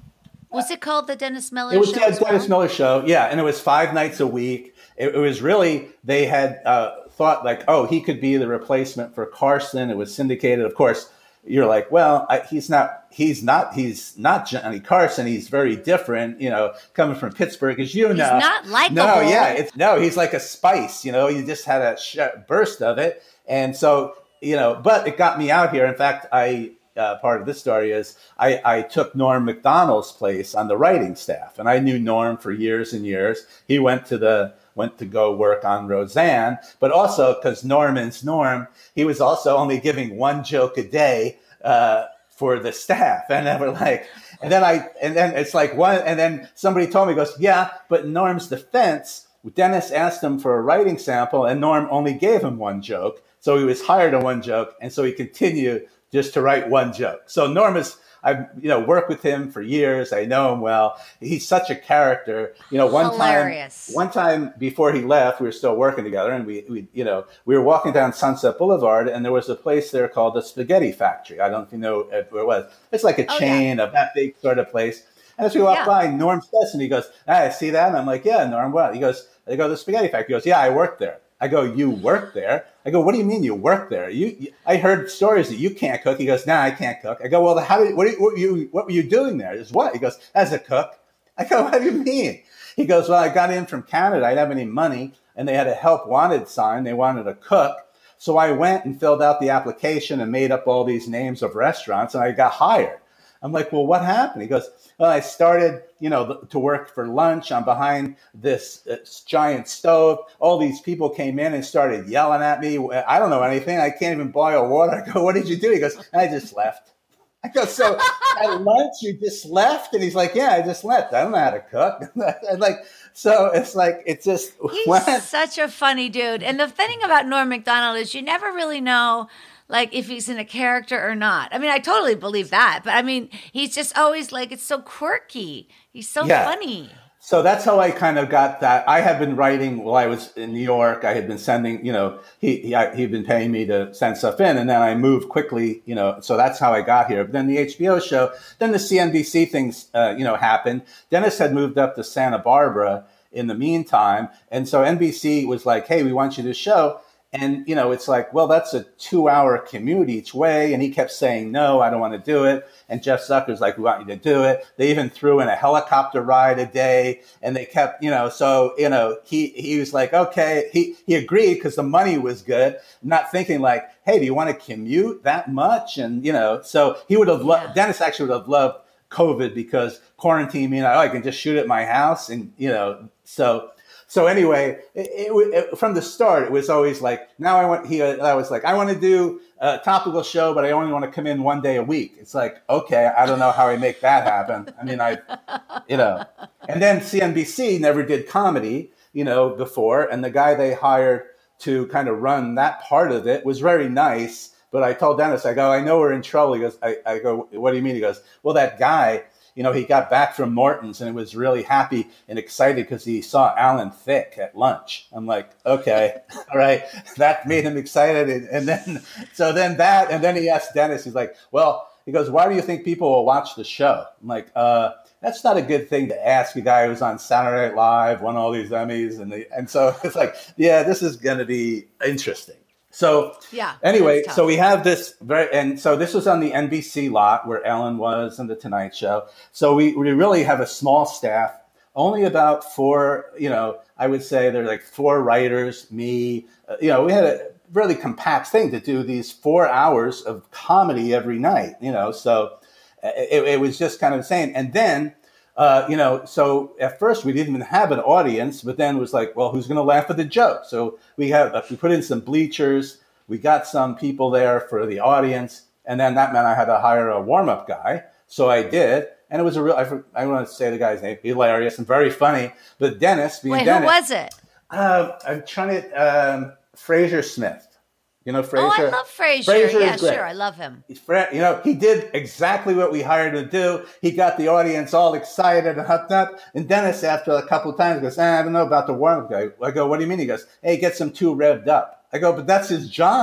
Was it called the Dennis Miller It was Show? the as Dennis well? Miller Show, yeah, and it was five nights a week. It, it was really, they had uh, thought like, oh, he could be the replacement for Carson. It was syndicated. Of course, you're like, well, I, he's not, he's not, he's not Johnny Carson. He's very different, you know, coming from Pittsburgh, as you know. He's not likable. No, yeah, it's, no, he's like a spice, you know, you just had a sh- burst of it. And so, you know, but it got me out here. In fact, I, Uh, part of this story is I, I took Norm Macdonald's place on the writing staff, and I knew Norm for years and years. He went to the went to go work on Roseanne, but also because Norman's Norm, he was also only giving one joke a day uh, for the staff, and then we're like, and then I and then it's like one, and then somebody told me, goes, yeah, but in Norm's defense, Dennis asked him for a writing sample, and Norm only gave him one joke, so he was hired on one joke, and so he continued just to write one joke. So Norm is, I've, you know, worked with him for years. I know him well. He's such a character. You know, one Hilarious. time, one time before he left, we were still working together, and we, we, you know, we were walking down Sunset Boulevard, and there was a place there called the Spaghetti Factory. I don't know if you know where it was. It's like a oh, chain yeah. of that big sort of place. And as we walk Yeah. by, Norm says, and he goes, "Ah, see that?" And I'm like, "Yeah, Norm, what?" He goes, "They go to the Spaghetti Factory." He goes, "Yeah, I worked there." I go, "You work there?" I go, "What do you mean you work there? You, you I heard stories that you can't cook." He goes, "Nah, I can't cook." I go, "Well, how did what, are you, what were you what were you doing there?" He goes, "What?" He goes, "As a cook." I go, "What do you mean?" He goes, "Well, I got in from Canada. I didn't have any money, and they had a help wanted sign. They wanted a cook, so I went and filled out the application and made up all these names of restaurants, and I got hired." I'm like, "Well, what happened?" He goes, "Well, I started, you know, to work for lunch. I'm behind this, this giant stove. All these people came in and started yelling at me. I don't know anything. I can't even boil water." I go, "What did you do?" He goes, "I just left." I go, "So at lunch you just left?" And he's like, "Yeah, I just left. I don't know how to cook." And like, so it's like, it's just. He's went. such a funny dude. And the thing about Norm Macdonald is you never really know, like, if he's in a character or not. I mean, I totally believe that. But I mean, he's just always like, it's so quirky. He's so Yeah. funny. So that's how I kind of got that. I had been writing while I was in New York. I had been sending, you know, he, he, I, he'd been paying me to send stuff in, and then I moved quickly, you know, so that's how I got here. But then the H B O show, then the C N B C things, uh, you know, happened. Dennis had moved up to Santa Barbara in the meantime. And so N B C was like, "Hey, we want you to show." And, you know, it's like, well, that's a two hour commute each way. And he kept saying, "No, I don't want to do it." And Jeff Zucker's like, "We want you to do it." They even threw in a helicopter ride a day, and they kept, you know, so, you know, he, he was like, okay, he, he agreed because the money was good, not thinking like, "Hey, do you want to commute that much?" And, you know, so he would have loved, Yeah. Dennis actually would have loved COVID because quarantine mean, oh, I can just shoot at my house. And, you know, so, So anyway, it, it, it, from the start, it was always like, now I want, he, I was like, I want to do a topical show, but I only want to come in one day a week. It's like, okay, I don't know how I make that happen. I mean, I, you know, and then C N B C never did comedy, you know, before. And the guy they hired to kind of run that part of it was very nice. But I told Dennis, I go, "I know we're in trouble." He goes, I, I go, "What do you mean?" He goes, "Well, that guy, you know, he got back from Morton's and was really happy and excited because he saw Alan Thicke at lunch." I'm like, okay, all right. That made him excited. And, and then, so then that, and then he asked Dennis, he's like, "Well," he goes, "why do you think people will watch the show?" I'm like, uh, that's not a good thing to ask a guy who's on Saturday Night Live, won all these Emmys. And the, and so it's like, yeah, this is going to be interesting. So Yeah, anyway, that's tough. so we have this very, and so this was on the N B C lot where Ellen was and the Tonight Show. So we, we really have a small staff, only about four, you know, I would say there's like four writers, me, uh, you know, we had a really compact thing to do these four hours of comedy every night, you know, so it, it was just kind of insane. And then, Uh, you know, so at first we didn't even have an audience, but then it was like, well, who's going to laugh at the joke? So we have, we put in some bleachers, we got some people there for the audience, and then that meant I had to hire a warm-up guy. So I did, and it was a real, I, I don't want to say the guy's name, hilarious and very funny, but Dennis, being Wait, Dennis. who was it? Uh, I'm trying to, um, Fraser Smith. You know, Fraser? Oh, I love Fraser. Fraser Yeah, is great. sure. I love him. He's, you know, he did exactly what we hired him to do. He got the audience all excited and hooked up. And Dennis, after a couple of times, goes, ah, "I don't know about the warm-up guy." I go, "What do you mean?" He goes, "Hey, gets him too revved up." I go, "But that's his job."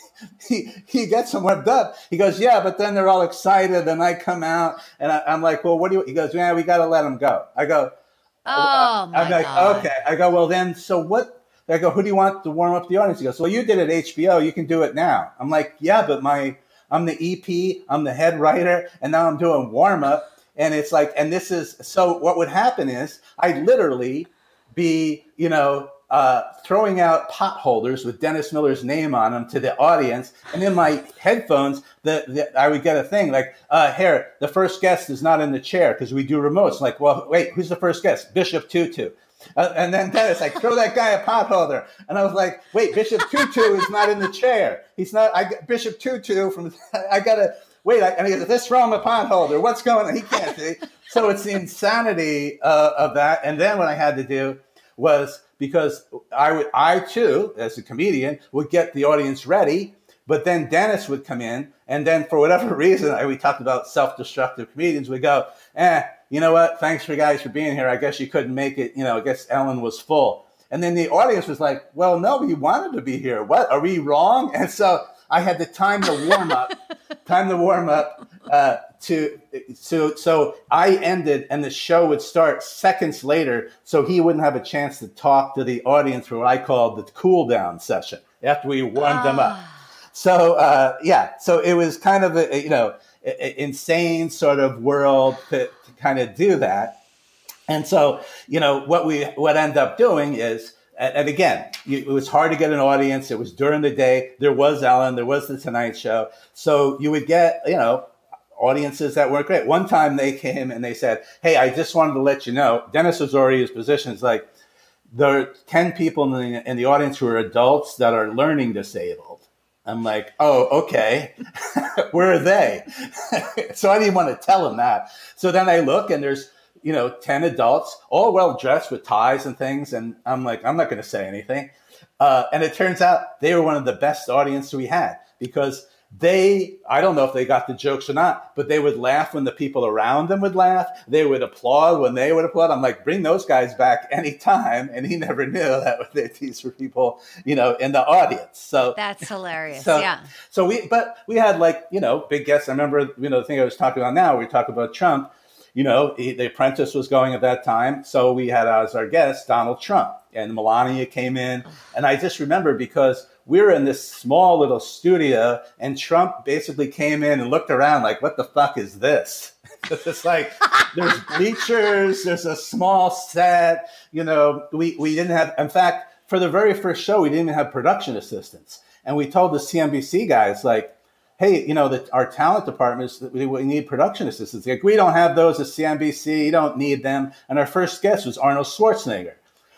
he, he gets them warmed up. He goes, yeah, but then they're all excited. And I come out and I, I'm like, well, what do you, he goes, yeah, we got to let them go. I go, oh, my I'm like, God. okay. I go, well, then, so what? I go, who do you want to warm up the audience? He goes, well, you did it at H B O. You can do it now. I'm like, yeah, but my, I'm the E P, I'm the head writer, and now I'm doing warm up. And it's like, and this is, so what would happen is I'd literally be, you know, uh, throwing out pot holders with Dennis Miller's name on them to the audience. And in my headphones, the, the, I would get a thing like, uh, here, the first guest is not in the chair because we do remotes. Like, well, wait, who's the first guest? Bishop Tutu. Uh, and then Dennis, like, throw that guy a pot holder. And I was like, wait, Bishop Tutu is not in the chair. He's not, I Bishop Tutu from, I got to, wait, I, and he goes, let's throw him a pot holder. What's going on? He can't see. So it's the insanity uh, of that. And then what I had to do was, because I would, I too, as a comedian, would get the audience ready, but then Dennis would come in, and then for whatever reason, I, we talked about self-destructive comedians, we go, eh, you know what, thanks for guys for being here. I guess you couldn't make it, you know, I guess Ellen was full. And then the audience was like, well, no, we wanted to be here. What, are we wrong? And so I had to time the warm up, time the warm up uh, to, so, so I ended and the show would start seconds later. So he wouldn't have a chance to talk to the audience for what I called the cool down session after we warmed oh. them up. So, uh, yeah, so it was kind of a, you know, a, a insane sort of world to, to kind of do that. And so, you know, what we, what end up doing is, and again, it was hard to get an audience. It was during the day. There was Ellen. There was the Tonight Show. So you would get, you know, audiences that weren't great. One time they came and they said, hey, I just wanted to let you know, Dennis was already in his position. It's like, there are ten people in the, in the audience who are adults that are learning disabled. I'm like, oh, okay. Where are they? So I didn't want to tell them that. So then I look and there's, you know, ten adults, all well dressed with ties and things. And I'm like, I'm not going to say anything. Uh, and it turns out they were one of the best audience we had because they, I don't know if they got the jokes or not, but they would laugh when the people around them would laugh. They would applaud when they would applaud. I'm like, bring those guys back anytime. And he never knew that these were people, you know, in the audience. So that's hilarious. So, yeah. So we, but we had like, you know, big guests. I remember, you know, the thing I was talking about now, we talk about Trump. You know, he, The Apprentice was going at that time. So we had as our guest Donald Trump, and Melania came in. And I just remember because we were in this small little studio and Trump basically came in and looked around like, what the fuck is this? It's like, there's bleachers, there's a small set, you know, we, we didn't have, in fact, for the very first show, we didn't even have production assistants. And we told the C N B C guys like, hey, you know, the, our talent department is we, we need production assistants. Like, we don't have those at C N B C. You don't need them. And our first guest was Arnold Schwarzenegger.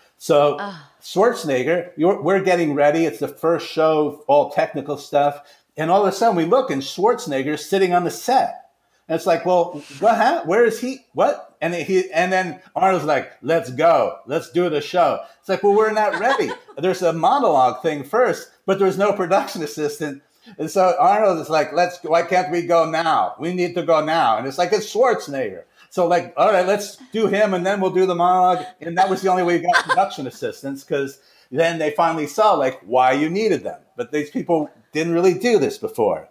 So uh. Schwarzenegger, you're, we're getting ready. It's the first show, all technical stuff. And all of a sudden we look and Schwarzenegger's sitting on the set. And it's like, well, what happened? Where is he? What? And he, and then Arnold's like, let's go. Let's do the show. It's like, well, we're not ready. There's a monologue thing first, but there's no production assistant. And so Arnold is like, let's, why can't we go now? We need to go now. And it's like, it's Schwarzenegger. So like, all right, let's do him and then we'll do the monologue. And that was the only way we got production assistants because then they finally saw like why you needed them. But these people didn't really do this before.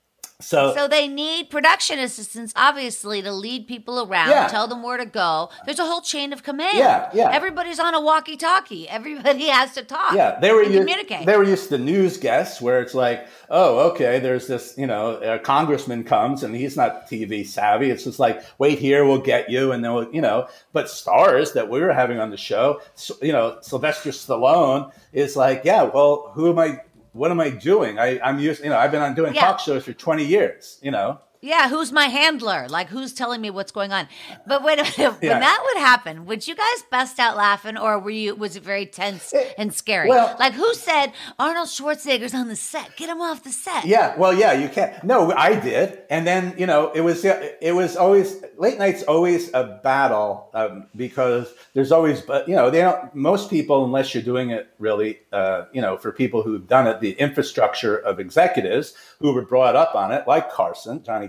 So, so they need production assistants, obviously, to lead people around, yeah. tell them where to go. There's a whole chain of command. Yeah, yeah. Everybody's on a walkie-talkie. Everybody has to talk. Yeah, they were and used, communicate. They were used to news guests where it's like, oh, okay, there's this, you know, a congressman comes and he's not T V savvy. It's just like, wait here, we'll get you, and then we'll, you know. But stars that we were having on the show, you know, Sylvester Stallone is like, yeah, well, who am I? What am I doing? I, I'm used, you know, I've been on doing yeah. talk shows for twenty years, you know. Yeah, who's my handler? Like, who's telling me what's going on? But wait a minute, when yeah. that would happen, would you guys bust out laughing, or were you? Was it very tense it, and scary? Well, like, who said Arnold Schwarzenegger's on the set? Get him off the set. Yeah, well, yeah, you can't. No, I did, and then you know, it was it was always late night's always a battle um, because there's always, but you know, they don't. Most people, unless you're doing it really, uh, you know, for people who've done it, the infrastructure of executives who were brought up on it, like Carson, Johnny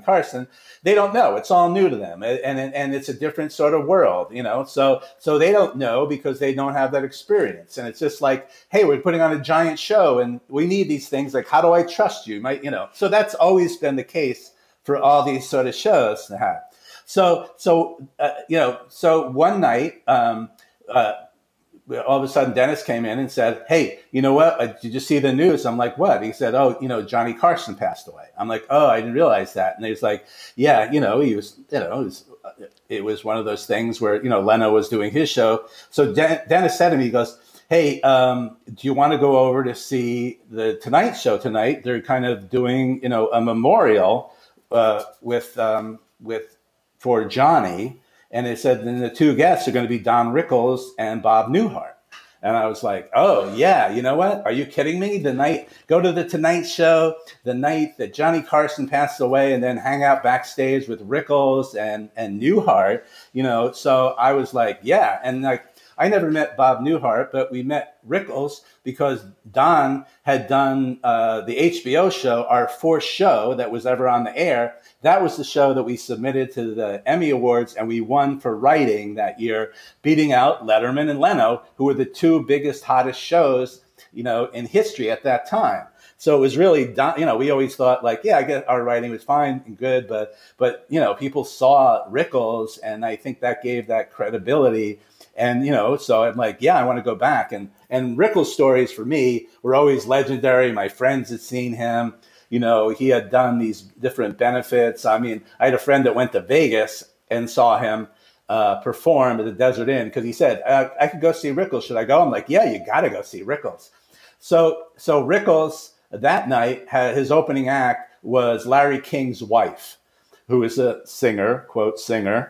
Carson, they don't know. It's all new to them, and and, and it's a different sort of world, you know. So so they don't know because they don't have that experience, and it's just like, hey, we're putting on a giant show, and we need these things. Like, how do I trust you? Might you know? So that's always been the case for all these sort of shows to have. So so uh, you know, so one night. Um, uh, all of a sudden Dennis came in and said, hey, you know what? Uh, did you see the news? I'm like, what? He said, oh, you know, Johnny Carson passed away. I'm like, oh, I didn't realize that. And he's like, yeah, you know, he was, you know, it was, it was one of those things where, you know, Leno was doing his show. So Den- Dennis said to me, he goes, hey, um, do you want to go over to see the Tonight Show tonight? They're kind of doing, you know, a memorial uh, with, um, with, for Johnny. And they said, then the two guests are going to be Don Rickles and Bob Newhart. And I was like, oh, yeah, you know what? Are you kidding me? The night, go to the Tonight Show, the night that Johnny Carson passed away, and then hang out backstage with Rickles and, and Newhart, you know? So I was like, yeah. And like, I never met Bob Newhart, but we met Rickles because Don had done uh, the H B O show, our fourth show that was ever on the air. That was the show that we submitted to the Emmy Awards, and we won for writing that year, beating out Letterman and Leno, who were the two biggest, hottest shows, you know, in history at that time. So it was really, Don, you know, we always thought like, yeah, I guess our writing was fine and good, but, but you know, people saw Rickles, and I think that gave that credibility. And, you know, so I'm like, yeah, I want to go back. And, and Rickles' stories for me were always legendary. My friends had seen him. You know, he had done these different benefits. I mean, I had a friend that went to Vegas and saw him uh, perform at the Desert Inn because he said, uh, I could go see Rickles. Should I go? I'm like, yeah, you got to go see Rickles. So, so Rickles that night, had, his opening act was Larry King's wife, who is a singer, quote, singer,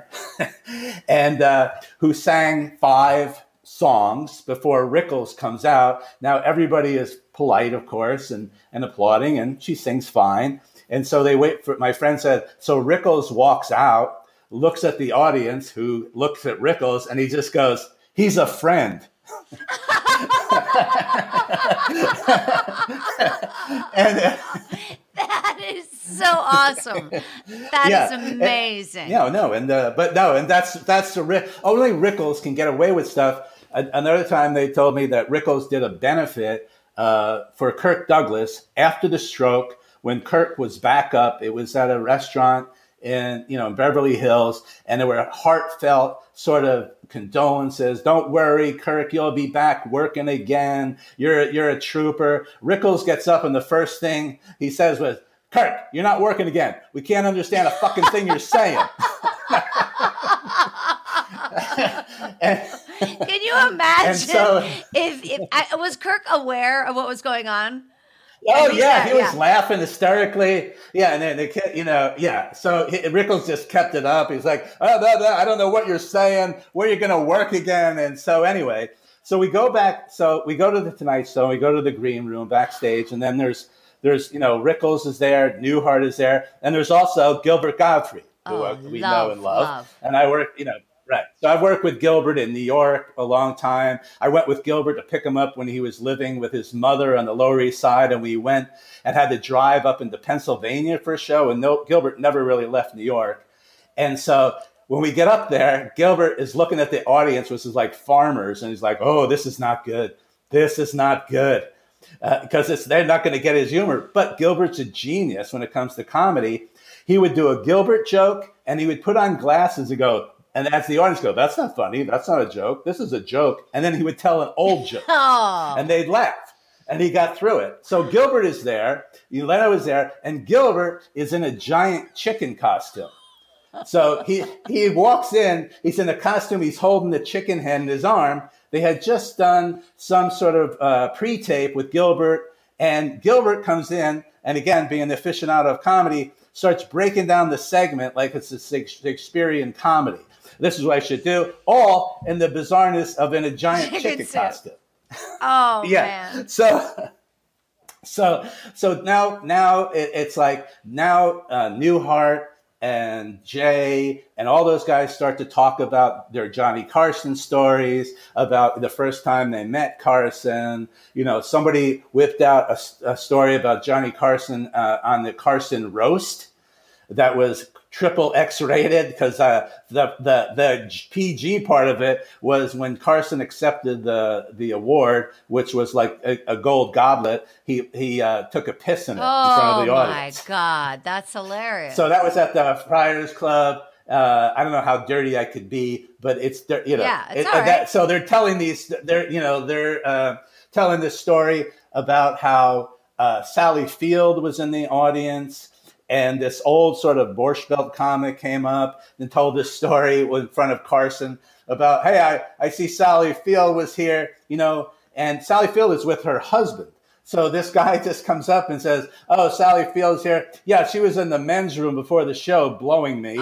and uh, who sang five songs before Rickles comes out. Now, everybody is polite, of course, and, and applauding, and she sings fine. And so they wait for, my friend said, so Rickles walks out, looks at the audience, who looks at Rickles, and he just goes, he's a friend. and uh, That is so awesome. That yeah, is amazing. And, no, no, and uh, but no, and that's that's the Rick. Only Rickles can get away with stuff. Another time, they told me that Rickles did a benefit uh, for Kirk Douglas after the stroke when Kirk was back up. It was at a restaurant in you know in Beverly Hills, and there were heartfelt sort of condolences. Don't worry, Kirk, you'll be back working again. You're you're a trooper. Rickles gets up, and the first thing he says was, Kirk, you're not working again. We can't understand a fucking thing you're saying. and, Can you imagine so, if, if I, was Kirk aware of what was going on? Oh yeah, he was yeah. laughing hysterically. Yeah, and then they, you know, yeah. So he, Rickles just kept it up. He's like, oh, blah, blah, I don't know what you're saying. Where are you going to work again? And so anyway, so we go back. So we go to the Tonight Show. We go to the green room backstage, and then there's there's you know Rickles is there, Newhart is there, and there's also Gilbert Gottfried, who oh, we love, know and love. love. And I work, you know. Right. So I've worked with Gilbert in New York a long time. I went with Gilbert to pick him up when he was living with his mother on the Lower East Side. And we went and had to drive up into Pennsylvania for a show. And no, Gilbert never really left New York. And so when we get up there, Gilbert is looking at the audience, which is like farmers. And he's like, oh, this is not good. This is not good. Because uh, it's they're not going to get his humor. But Gilbert's a genius when it comes to comedy. He would do a Gilbert joke and he would put on glasses and go, and as the audience go, that's not funny. That's not a joke. This is a joke. And then he would tell an old joke. Oh. And they'd laugh. And he got through it. So Gilbert is there. Leno is there. And Gilbert is in a giant chicken costume. So he, he walks in. He's in a costume. He's holding the chicken head in his arm. They had just done some sort of uh, pre-tape with Gilbert. And Gilbert comes in. And again, being an aficionado of comedy, starts breaking down the segment like it's a Shakespearean comedy. This is what I should do, all in the bizarreness of in a giant chicken, chicken costume. Oh, yeah. man. So, so, so now, now it, it's like now uh, Newhart and Jay and all those guys start to talk about their Johnny Carson stories, about the first time they met Carson. You know, somebody whipped out a, a story about Johnny Carson uh, on the Carson roast. that was triple X rated because uh, the the the P G part of it was when Carson accepted the the award, which was like a, a gold goblet. He he uh, took a piss in it oh, in front of the audience. Oh my God, that's hilarious! So that was at the Friars Club. Uh, I don't know how dirty I could be, but it's you know. Yeah, it's it, all right. that, so they're telling these. They're you know they're uh, telling this story about how uh, Sally Field was in the audience. And this old sort of Borscht Belt comic came up and told this story in front of Carson about, hey, I, I see Sally Field was here, you know, and Sally Field is with her husband. So this guy just comes up and says, oh, Sally Field's here. Yeah, she was in the men's room before the show blowing me.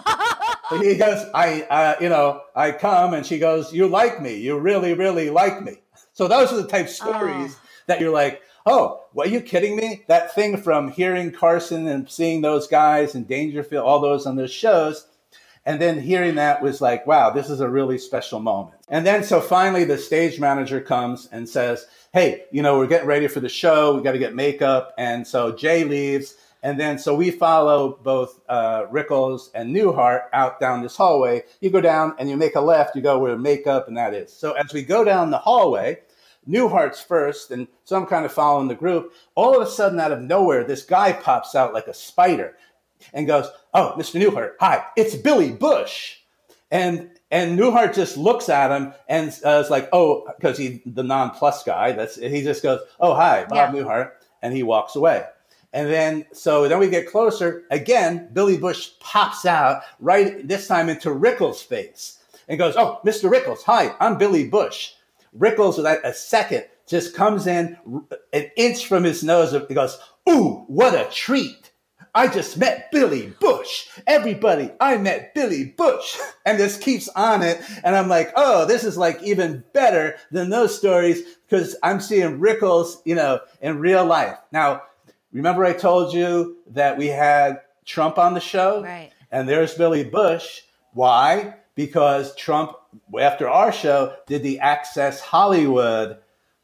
He goes, I, uh, you know, I come and she goes, you like me. You really, really like me. So those are the type of stories oh. that you're like, oh, what, are you kidding me? That thing from hearing Carson and seeing those guys in Dangerfield, all those on those shows, and then hearing that was like, wow, this is a really special moment. And then so finally the stage manager comes and says, hey, you know, we're getting ready for the show. We got to get makeup. And so Jay leaves. And then so we follow both uh, Rickles and Newhart out down this hallway. You go down and you make a left. You go where makeup and that is. So as we go down the hallway, Newhart's first, and so I'm kind of following the group. All of a sudden, out of nowhere, this guy pops out like a spider and goes, oh, Mister Newhart, hi, it's Billy Bush. And and Newhart just looks at him and uh, is like, oh, because he's the non-plus guy. That's He just goes, oh, hi, Bob yeah. Newhart, and he walks away. And then, so then we get closer. Again, Billy Bush pops out, right this time into Rickles' face and goes, oh, Mister Rickles, hi, I'm Billy Bush. Rickles, without a second, just comes in an inch from his nose. He goes, ooh, what a treat. I just met Billy Bush. Everybody, I met Billy Bush. And just keeps on it. And I'm like, oh, this is like even better than those stories because I'm seeing Rickles, you know, in real life. Now, remember I told you that we had Trump on the show? Right. And there's Billy Bush. Why? Because Trump, after our show, did the Access Hollywood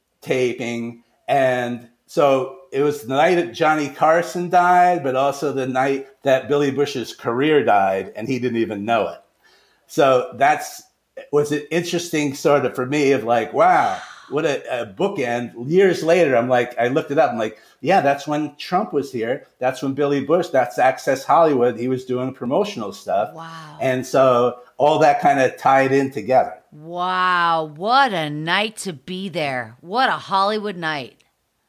taping. And so it was the night that Johnny Carson died, but also the night that Billy Bush's career died, and he didn't even know it. So that's was an interesting sort of for me of like, wow, what a, a bookend. Years later, I'm like, I looked it up. I'm like, yeah, that's when Trump was here. That's when Billy Bush, that's Access Hollywood. He was doing promotional stuff. Wow. And so all that kind of tied in together. Wow. What a night to be there. What a Hollywood night.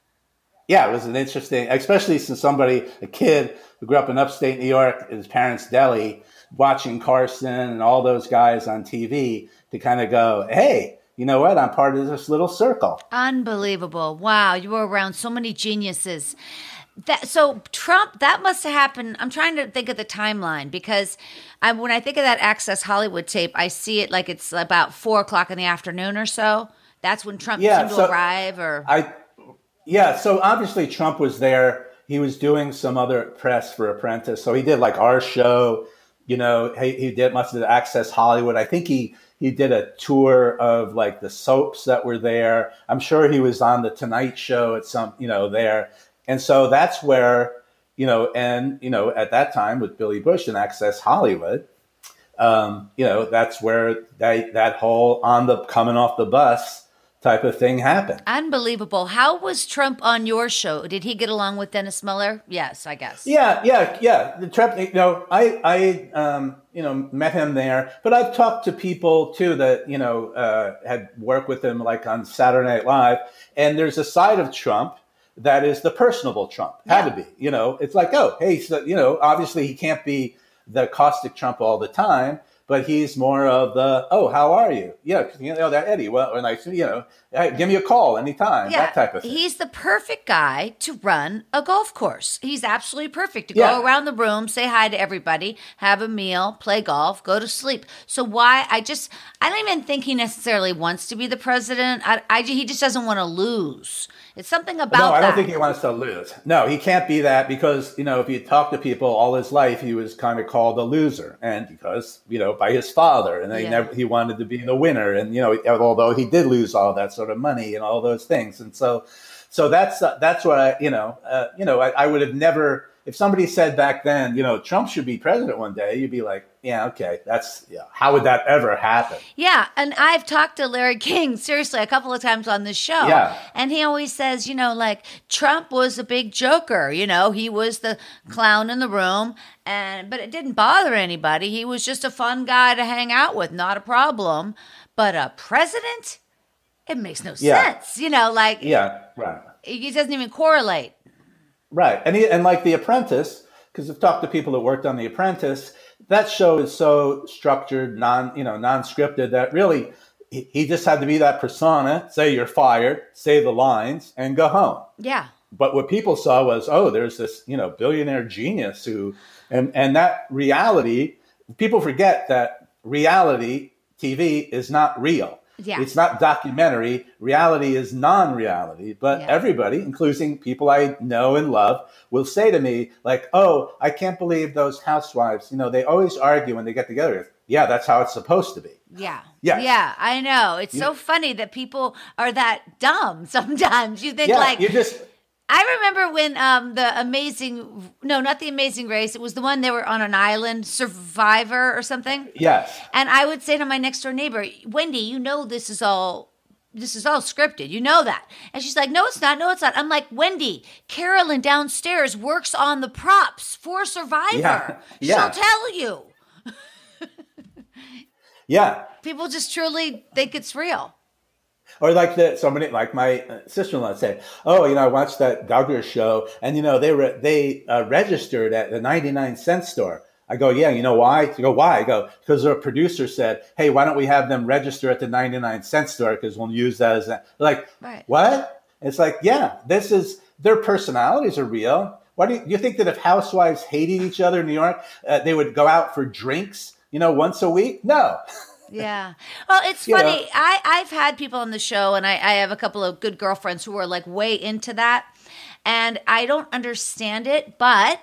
Yeah, it was an interesting, especially since somebody, a kid who grew up in upstate New York, his parents' deli, watching Carson and all those guys on T V to kind of go, hey, you know what? I'm part of this little circle. Unbelievable. Wow. You were around so many geniuses. That, so Trump, that must have happened. I'm trying to think of the timeline because I, when I think of that Access Hollywood tape, I see it like it's about four o'clock in the afternoon or so. That's when Trump yeah, seemed so to arrive or... I, yeah, so obviously Trump was there. He was doing some other press for Apprentice. So he did like our show, you know, he, he did much of the Access Hollywood. I think he... He did a tour of like the soaps that were there. I'm sure he was on the Tonight Show at some, you know, there. And so that's where, you know, and, you know, at that time with Billy Bush and Access Hollywood, um, you know, that's where that, that whole on the coming off the bus type of thing happened. Unbelievable. How was Trump on your show? Did he get along with Dennis Miller? Yes, I guess. Yeah, yeah, yeah. The Trump, you know, I, I, um, you know, met him there, but I've talked to people too that, you know, uh, had worked with him like on Saturday Night Live. And there's a side of Trump that is the personable Trump. Had yeah. to be, you know, it's like, oh, hey, so, you know, obviously he can't be the caustic Trump all the time. But he's more of the, oh, how are you? Yeah, you know, that Eddie, well, and I, you know, hey, give me a call anytime, yeah, that type of thing. He's the perfect guy to run a golf course. He's absolutely perfect to yeah. go around the room, say hi to everybody, have a meal, play golf, go to sleep. So why, I just, I don't even think he necessarily wants to be the president. I, I, he just doesn't want to lose. It's something about that. No, I don't think he wants to lose. No, he can't be that because, you know, if you talk to people all his life, he was kind of called a loser. And because, you know, by his father, and he yeah. never he wanted to be the winner, and you know, although he did lose all that sort of money and all those things, and so, so that's uh, that's what I, you know, uh, you know, I, I would have never, if somebody said back then, you know, Trump should be president one day, you'd be like, yeah, okay, that's, yeah, how would that ever happen? Yeah, and I've talked to Larry King, seriously, a couple of times on this show. Yeah. And he always says, you know, like, Trump was a big joker, you know, he was the clown in the room, and but it didn't bother anybody. He was just a fun guy to hang out with, not a problem. But a president, it makes no Yeah. sense, you know, like, Yeah, right. it doesn't even correlate. Right. And he, and like The Apprentice, because I've talked to people that worked on The Apprentice, that show is so structured, non, you know, non-scripted that really he, he just had to be that persona, say you're fired, say the lines, and go home. Yeah. But what people saw was, oh, there's this, you know, billionaire genius who, and, and that reality, people forget that reality T V is not real. Yeah. It's not documentary. Reality is non-reality. But Yeah. everybody, including people I know and love, will say to me, like, oh, I can't believe those housewives, you know, they always argue when they get together. Yeah, that's how it's supposed to be. Yeah. Yes. Yeah, I know. It's You- so funny that people are that dumb sometimes. You think Yeah, like, you just, I remember when um, the Amazing, no, not the Amazing Race. It was the one they were on an island, Survivor or something. yes. And I would say to my next door neighbor, Wendy, you know this is all this is all scripted. You know that. And she's like, no, it's not. No, it's not. I'm like, Wendy, Carolyn downstairs works on the props for Survivor. Yeah. Yeah. She'll tell you. Yeah. People just truly think it's real. Or like the somebody like my uh, sister-in-law said, "Oh, you know, I watched that Douglas show, and you know they were they uh, registered at the ninety-nine cent store." I go, "Yeah, you know why?" They go, "Why?" I go, "Because their producer said, hey, why don't we have them register at the ninety-nine cent store because we'll use that as a, like Right. what?" It's like, yeah, this is their personalities are real. Why do you, you think that if housewives hated each other in New York, uh, they would go out for drinks, you know, once a week? No. Yeah. Well, it's You funny. know. I, I've had people on the show, and I, I have a couple of good girlfriends who are like way into that. And I don't understand it, but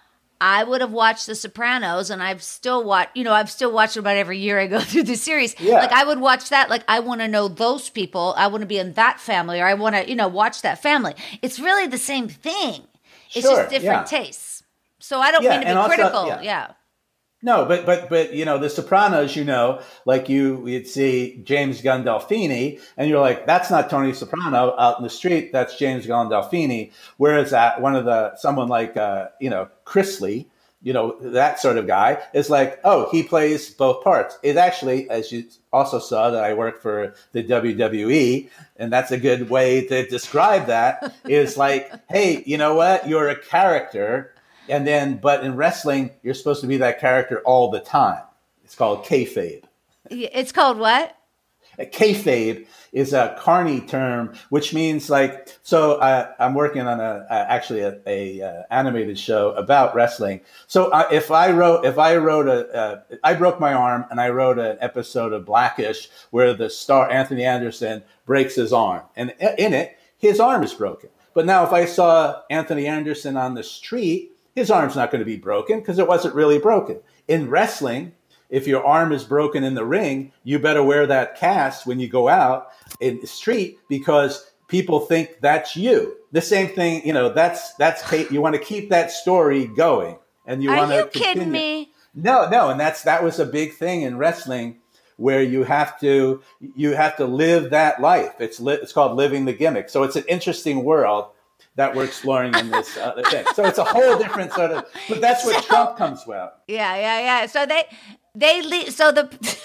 I would have watched The Sopranos, and I've still watched, you know, I've still watched about every year I go through the series. Yeah. Like, I would watch that. Like, I want to know those people. I want to be in that family, or I want to, you know, watch that family. It's really the same thing. It's Sure, just different yeah. tastes. So I don't Yeah, mean to be and also- critical. yeah. yeah. No, but but but you know, The Sopranos, you know, like you you'd see James Gandolfini, and you're like, that's not Tony Soprano out in the street. That's James Gandolfini. Whereas at one of the someone like uh, you know Chrisley, you know that sort of guy is like, oh, he plays both parts. It actually, as you also saw, that I work for the W W E, and that's a good way to describe that. Is like, hey, you know what? You're a character. And then, but in wrestling, you're supposed to be that character all the time. It's called kayfabe. It's called what? A kayfabe is a Carney term, which means like, so uh, I'm working on a, uh, actually a, a uh, animated show about wrestling. So uh, if I wrote, if I wrote a, uh, I broke my arm and I wrote an episode of Blackish where the star Anthony Anderson breaks his arm, and in it, his arm is broken. But now if I saw Anthony Anderson on the street, his arm's not going to be broken because it wasn't really broken. In wrestling, if your arm is broken in the ring, you better wear that cast when you go out in the street because people think that's you. The same thing, you know, that's, that's, you want to keep that story going. And you Are want to you continue. kidding me? No, no. And that's, that was a big thing in wrestling where you have to, you have to live that life. It's li- it's called living the gimmick. So it's an interesting world that we're exploring in this other thing. So it's a whole different sort of, but that's what So- Trump comes with. Yeah, yeah, yeah. So they they leave. So the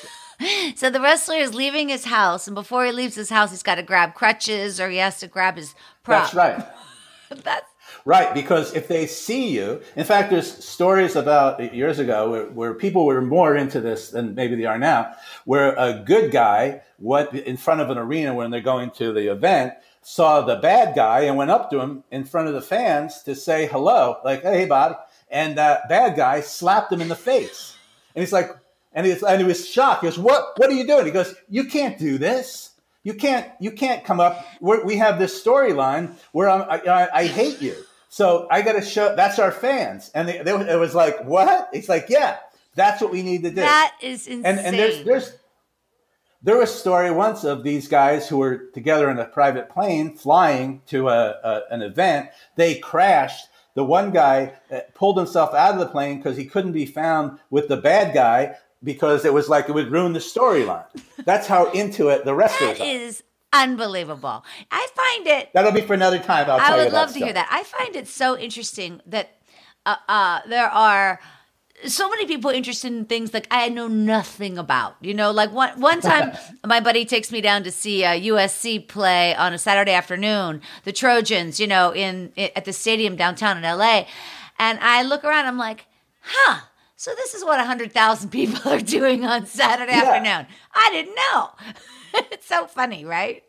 so the wrestler is leaving his house, and before he leaves his house, he's got to grab crutches or he has to grab his prop. That's right. That's Right, because if they see you, in fact, there's stories about years ago where, where people were more into this than maybe they are now, where a good guy went in front of an arena when they're going to the event, saw the bad guy and went up to him in front of the fans to say hello, like, hey, bud. And that bad guy slapped him in the face. And he's like, and he, and he was shocked. He goes, what, what are you doing? He goes, you can't do this. You can't, you can't come up. We're, we have this storyline where I'm, I, I, I hate you. So I got to show, that's our fans. And they, they, it was like, what? It's like, yeah, that's what we need to do. that is insane. And, and there's, there's, there was a story once of these guys who were together in a private plane flying to a, a an event. They crashed. The the one guy uh, pulled himself out of the plane because he couldn't be found with the bad guy because it was like it would ruin the storyline. That's how into it the wrestlers That are. is unbelievable. I find it. That'll be for another time. I'll tell I you would that love to story. hear that. I find it so interesting that uh, uh, there are so many people interested in things like I know nothing about. You know, like one one time, my buddy takes me down to see a U S C play on a Saturday afternoon, the Trojans. You know, in, in at the stadium downtown in L A, and I look around. I'm like, huh. So this is what one hundred thousand people are doing on Saturday Yeah. afternoon. I didn't know. It's so funny, right?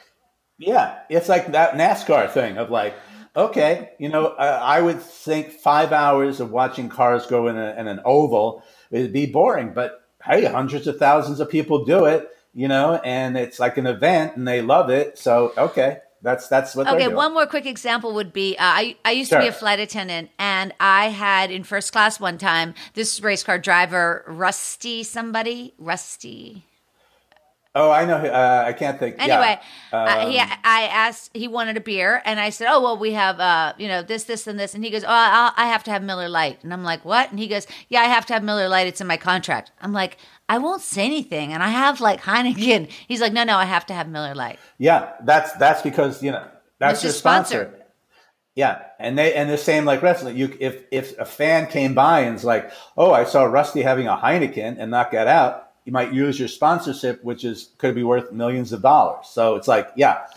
Yeah, it's like that NASCAR thing of like, okay, you know, uh, I would think five hours of watching cars go in, a, in an oval would be boring, but hey, hundreds of thousands of people do it, you know, and it's like an event and they love it. So, okay, that's that's what they're Okay, doing. one more quick example would be uh, I, I used to be Sure. a flight attendant, and I had in first class one time this race car driver, Rusty somebody, Rusty. Oh, I know. Uh, I can't think. Anyway, yeah. uh, he, Um, I asked, he wanted a beer, and I said, oh, well, we have, uh, you know, this, this, and this. And he goes, oh, I'll, I have to have Miller Lite. And I'm like, what? And he goes, yeah, I have to have Miller Lite. It's in my contract. I'm like, I won't say anything. And I have like Heineken. He's like, no, no, I have to have Miller Lite. yeah, that's that's because you know that's It's your your sponsor. sponsor. Yeah, and they and the same like wrestling. You if if a fan came by and is like, oh, I saw Rusty having a Heineken and knock that out. You might use your sponsorship, which is could be worth millions of dollars. So it's like, yeah,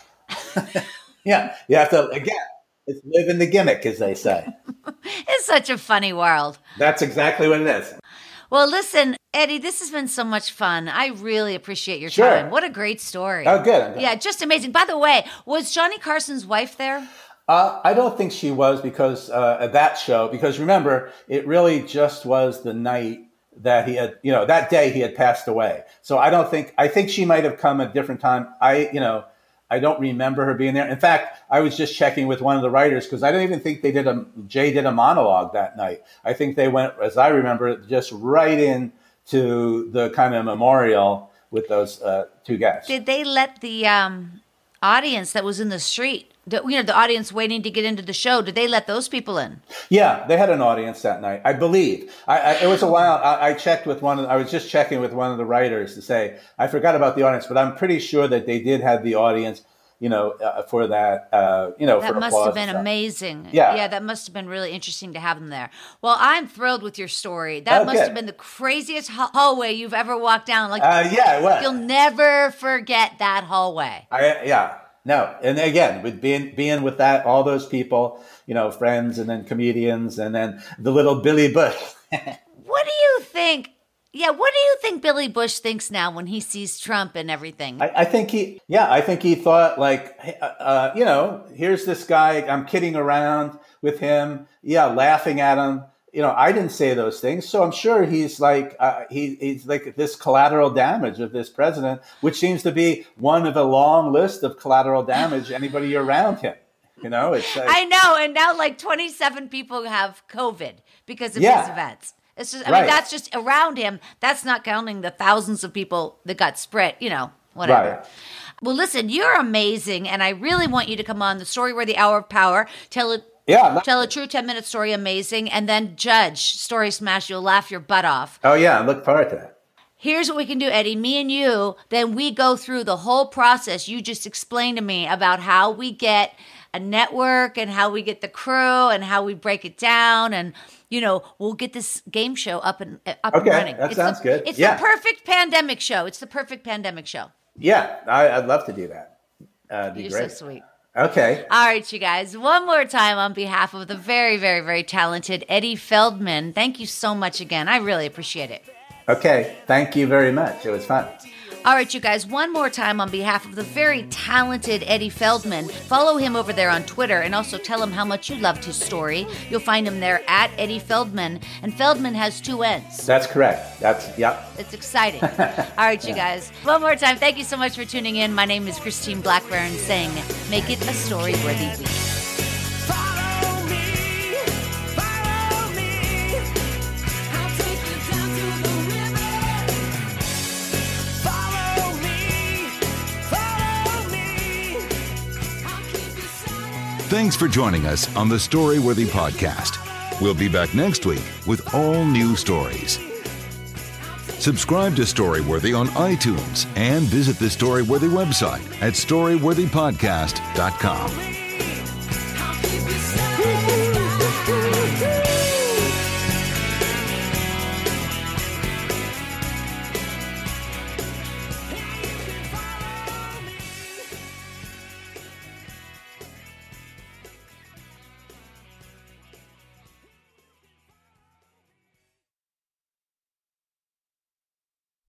yeah, you have to again. It's live in the gimmick, as they say. It's such a funny world. That's exactly what it is. Well, listen, Eddie, this has been so much fun. I really appreciate your Sure. time. What a great story. Oh, good. Yeah, just amazing. By the way, was Johnny Carson's wife there? Uh, I don't think she was because uh, at that show. Because remember, it really just was the night that he had, you know, that day he had passed away. So I don't think, I think she might have come at a different time. I, you know, I don't remember her being there. In fact, I was just checking with one of the writers because I don't even think they did a, Jay did a monologue that night. I think they went, as I remember, just right in to the kind of memorial with those uh, two guys. Did they let the um, audience that was in the street, the, you know, the audience waiting to get into the show, did they let those people in? Yeah, they had an audience that night, I believe. I, I, it was a while. I, I checked with one. Of, I was just checking with one of the writers to say I forgot about the audience, but I'm pretty sure that they did have the audience. You know, uh, for that. Uh, you know, That for must applause have been and stuff. amazing. Yeah. Yeah, that must have been really interesting to have them there. Well, I'm thrilled with your story. That Oh, must good. have been the craziest ha- hallway you've ever walked down. Like, Uh, yeah, it was. you'll never forget that hallway. I, yeah, no, and again, with being being with that, all those people, you know, friends, and then comedians, and then the little Billy Bush. What do you think? Yeah, what do you think Billy Bush thinks now when he sees Trump and everything? I, I think he, yeah, I think he thought like, hey, uh, uh, you know, here's this guy. I'm kidding around with him. Yeah, laughing at him. You know, I didn't say those things, so I'm sure he's like, uh, he, he's like this collateral damage of this president, which seems to be one of a long list of collateral damage. Anybody around him, you know, it's. Like, I know, and now like twenty-seven people have COVID because of Yeah. his events. It's just, I Right. mean, that's just around him. That's not counting the thousands of people that got spread, you know, whatever. Right. Well, listen, you're amazing, and I really want you to come on the Story Worthy Hour of Power. Tell it. Yeah. Tell a true ten-minute story, amazing, and then judge Story Smash. You'll laugh your butt off. Oh yeah, I look forward to that. Here's what we can do, Eddie. Me and you, then we go through the whole process. You just explain to me about how we get a network and how we get the crew and how we break it down, and you know, we'll get this game show up and uh, up Okay, and running. that It's sounds the, good. It's Yeah. the perfect pandemic show. It's the perfect pandemic show. Yeah, I, I'd love to do that. Uh, it'd be You're great. so sweet. Okay. All right, you guys. One more time on behalf of the very, very, very talented Eddie Feldman. Thank you so much again. I really appreciate it. Okay. Thank you very much. It was fun. All right, you guys, one more time on behalf of the very talented Eddie Feldman. Follow him over there on Twitter and also tell him how much you loved his story. You'll find him there at Eddie Feldman. And Feldman has two N's. That's correct. That's, yep. It's exciting. All right, you guys. One more time, thank you so much for tuning in. My name is Christine Blackburn saying, make it a story-worthy week. Follow me, follow me. I'll take you down to the river. Follow me, follow me. I'll keep you silent. Thanks Thanks for joining us on the Storyworthy podcast. We'll be back next week with all new stories. Subscribe to Storyworthy on iTunes and visit the Storyworthy website at storyworthy podcast dot com.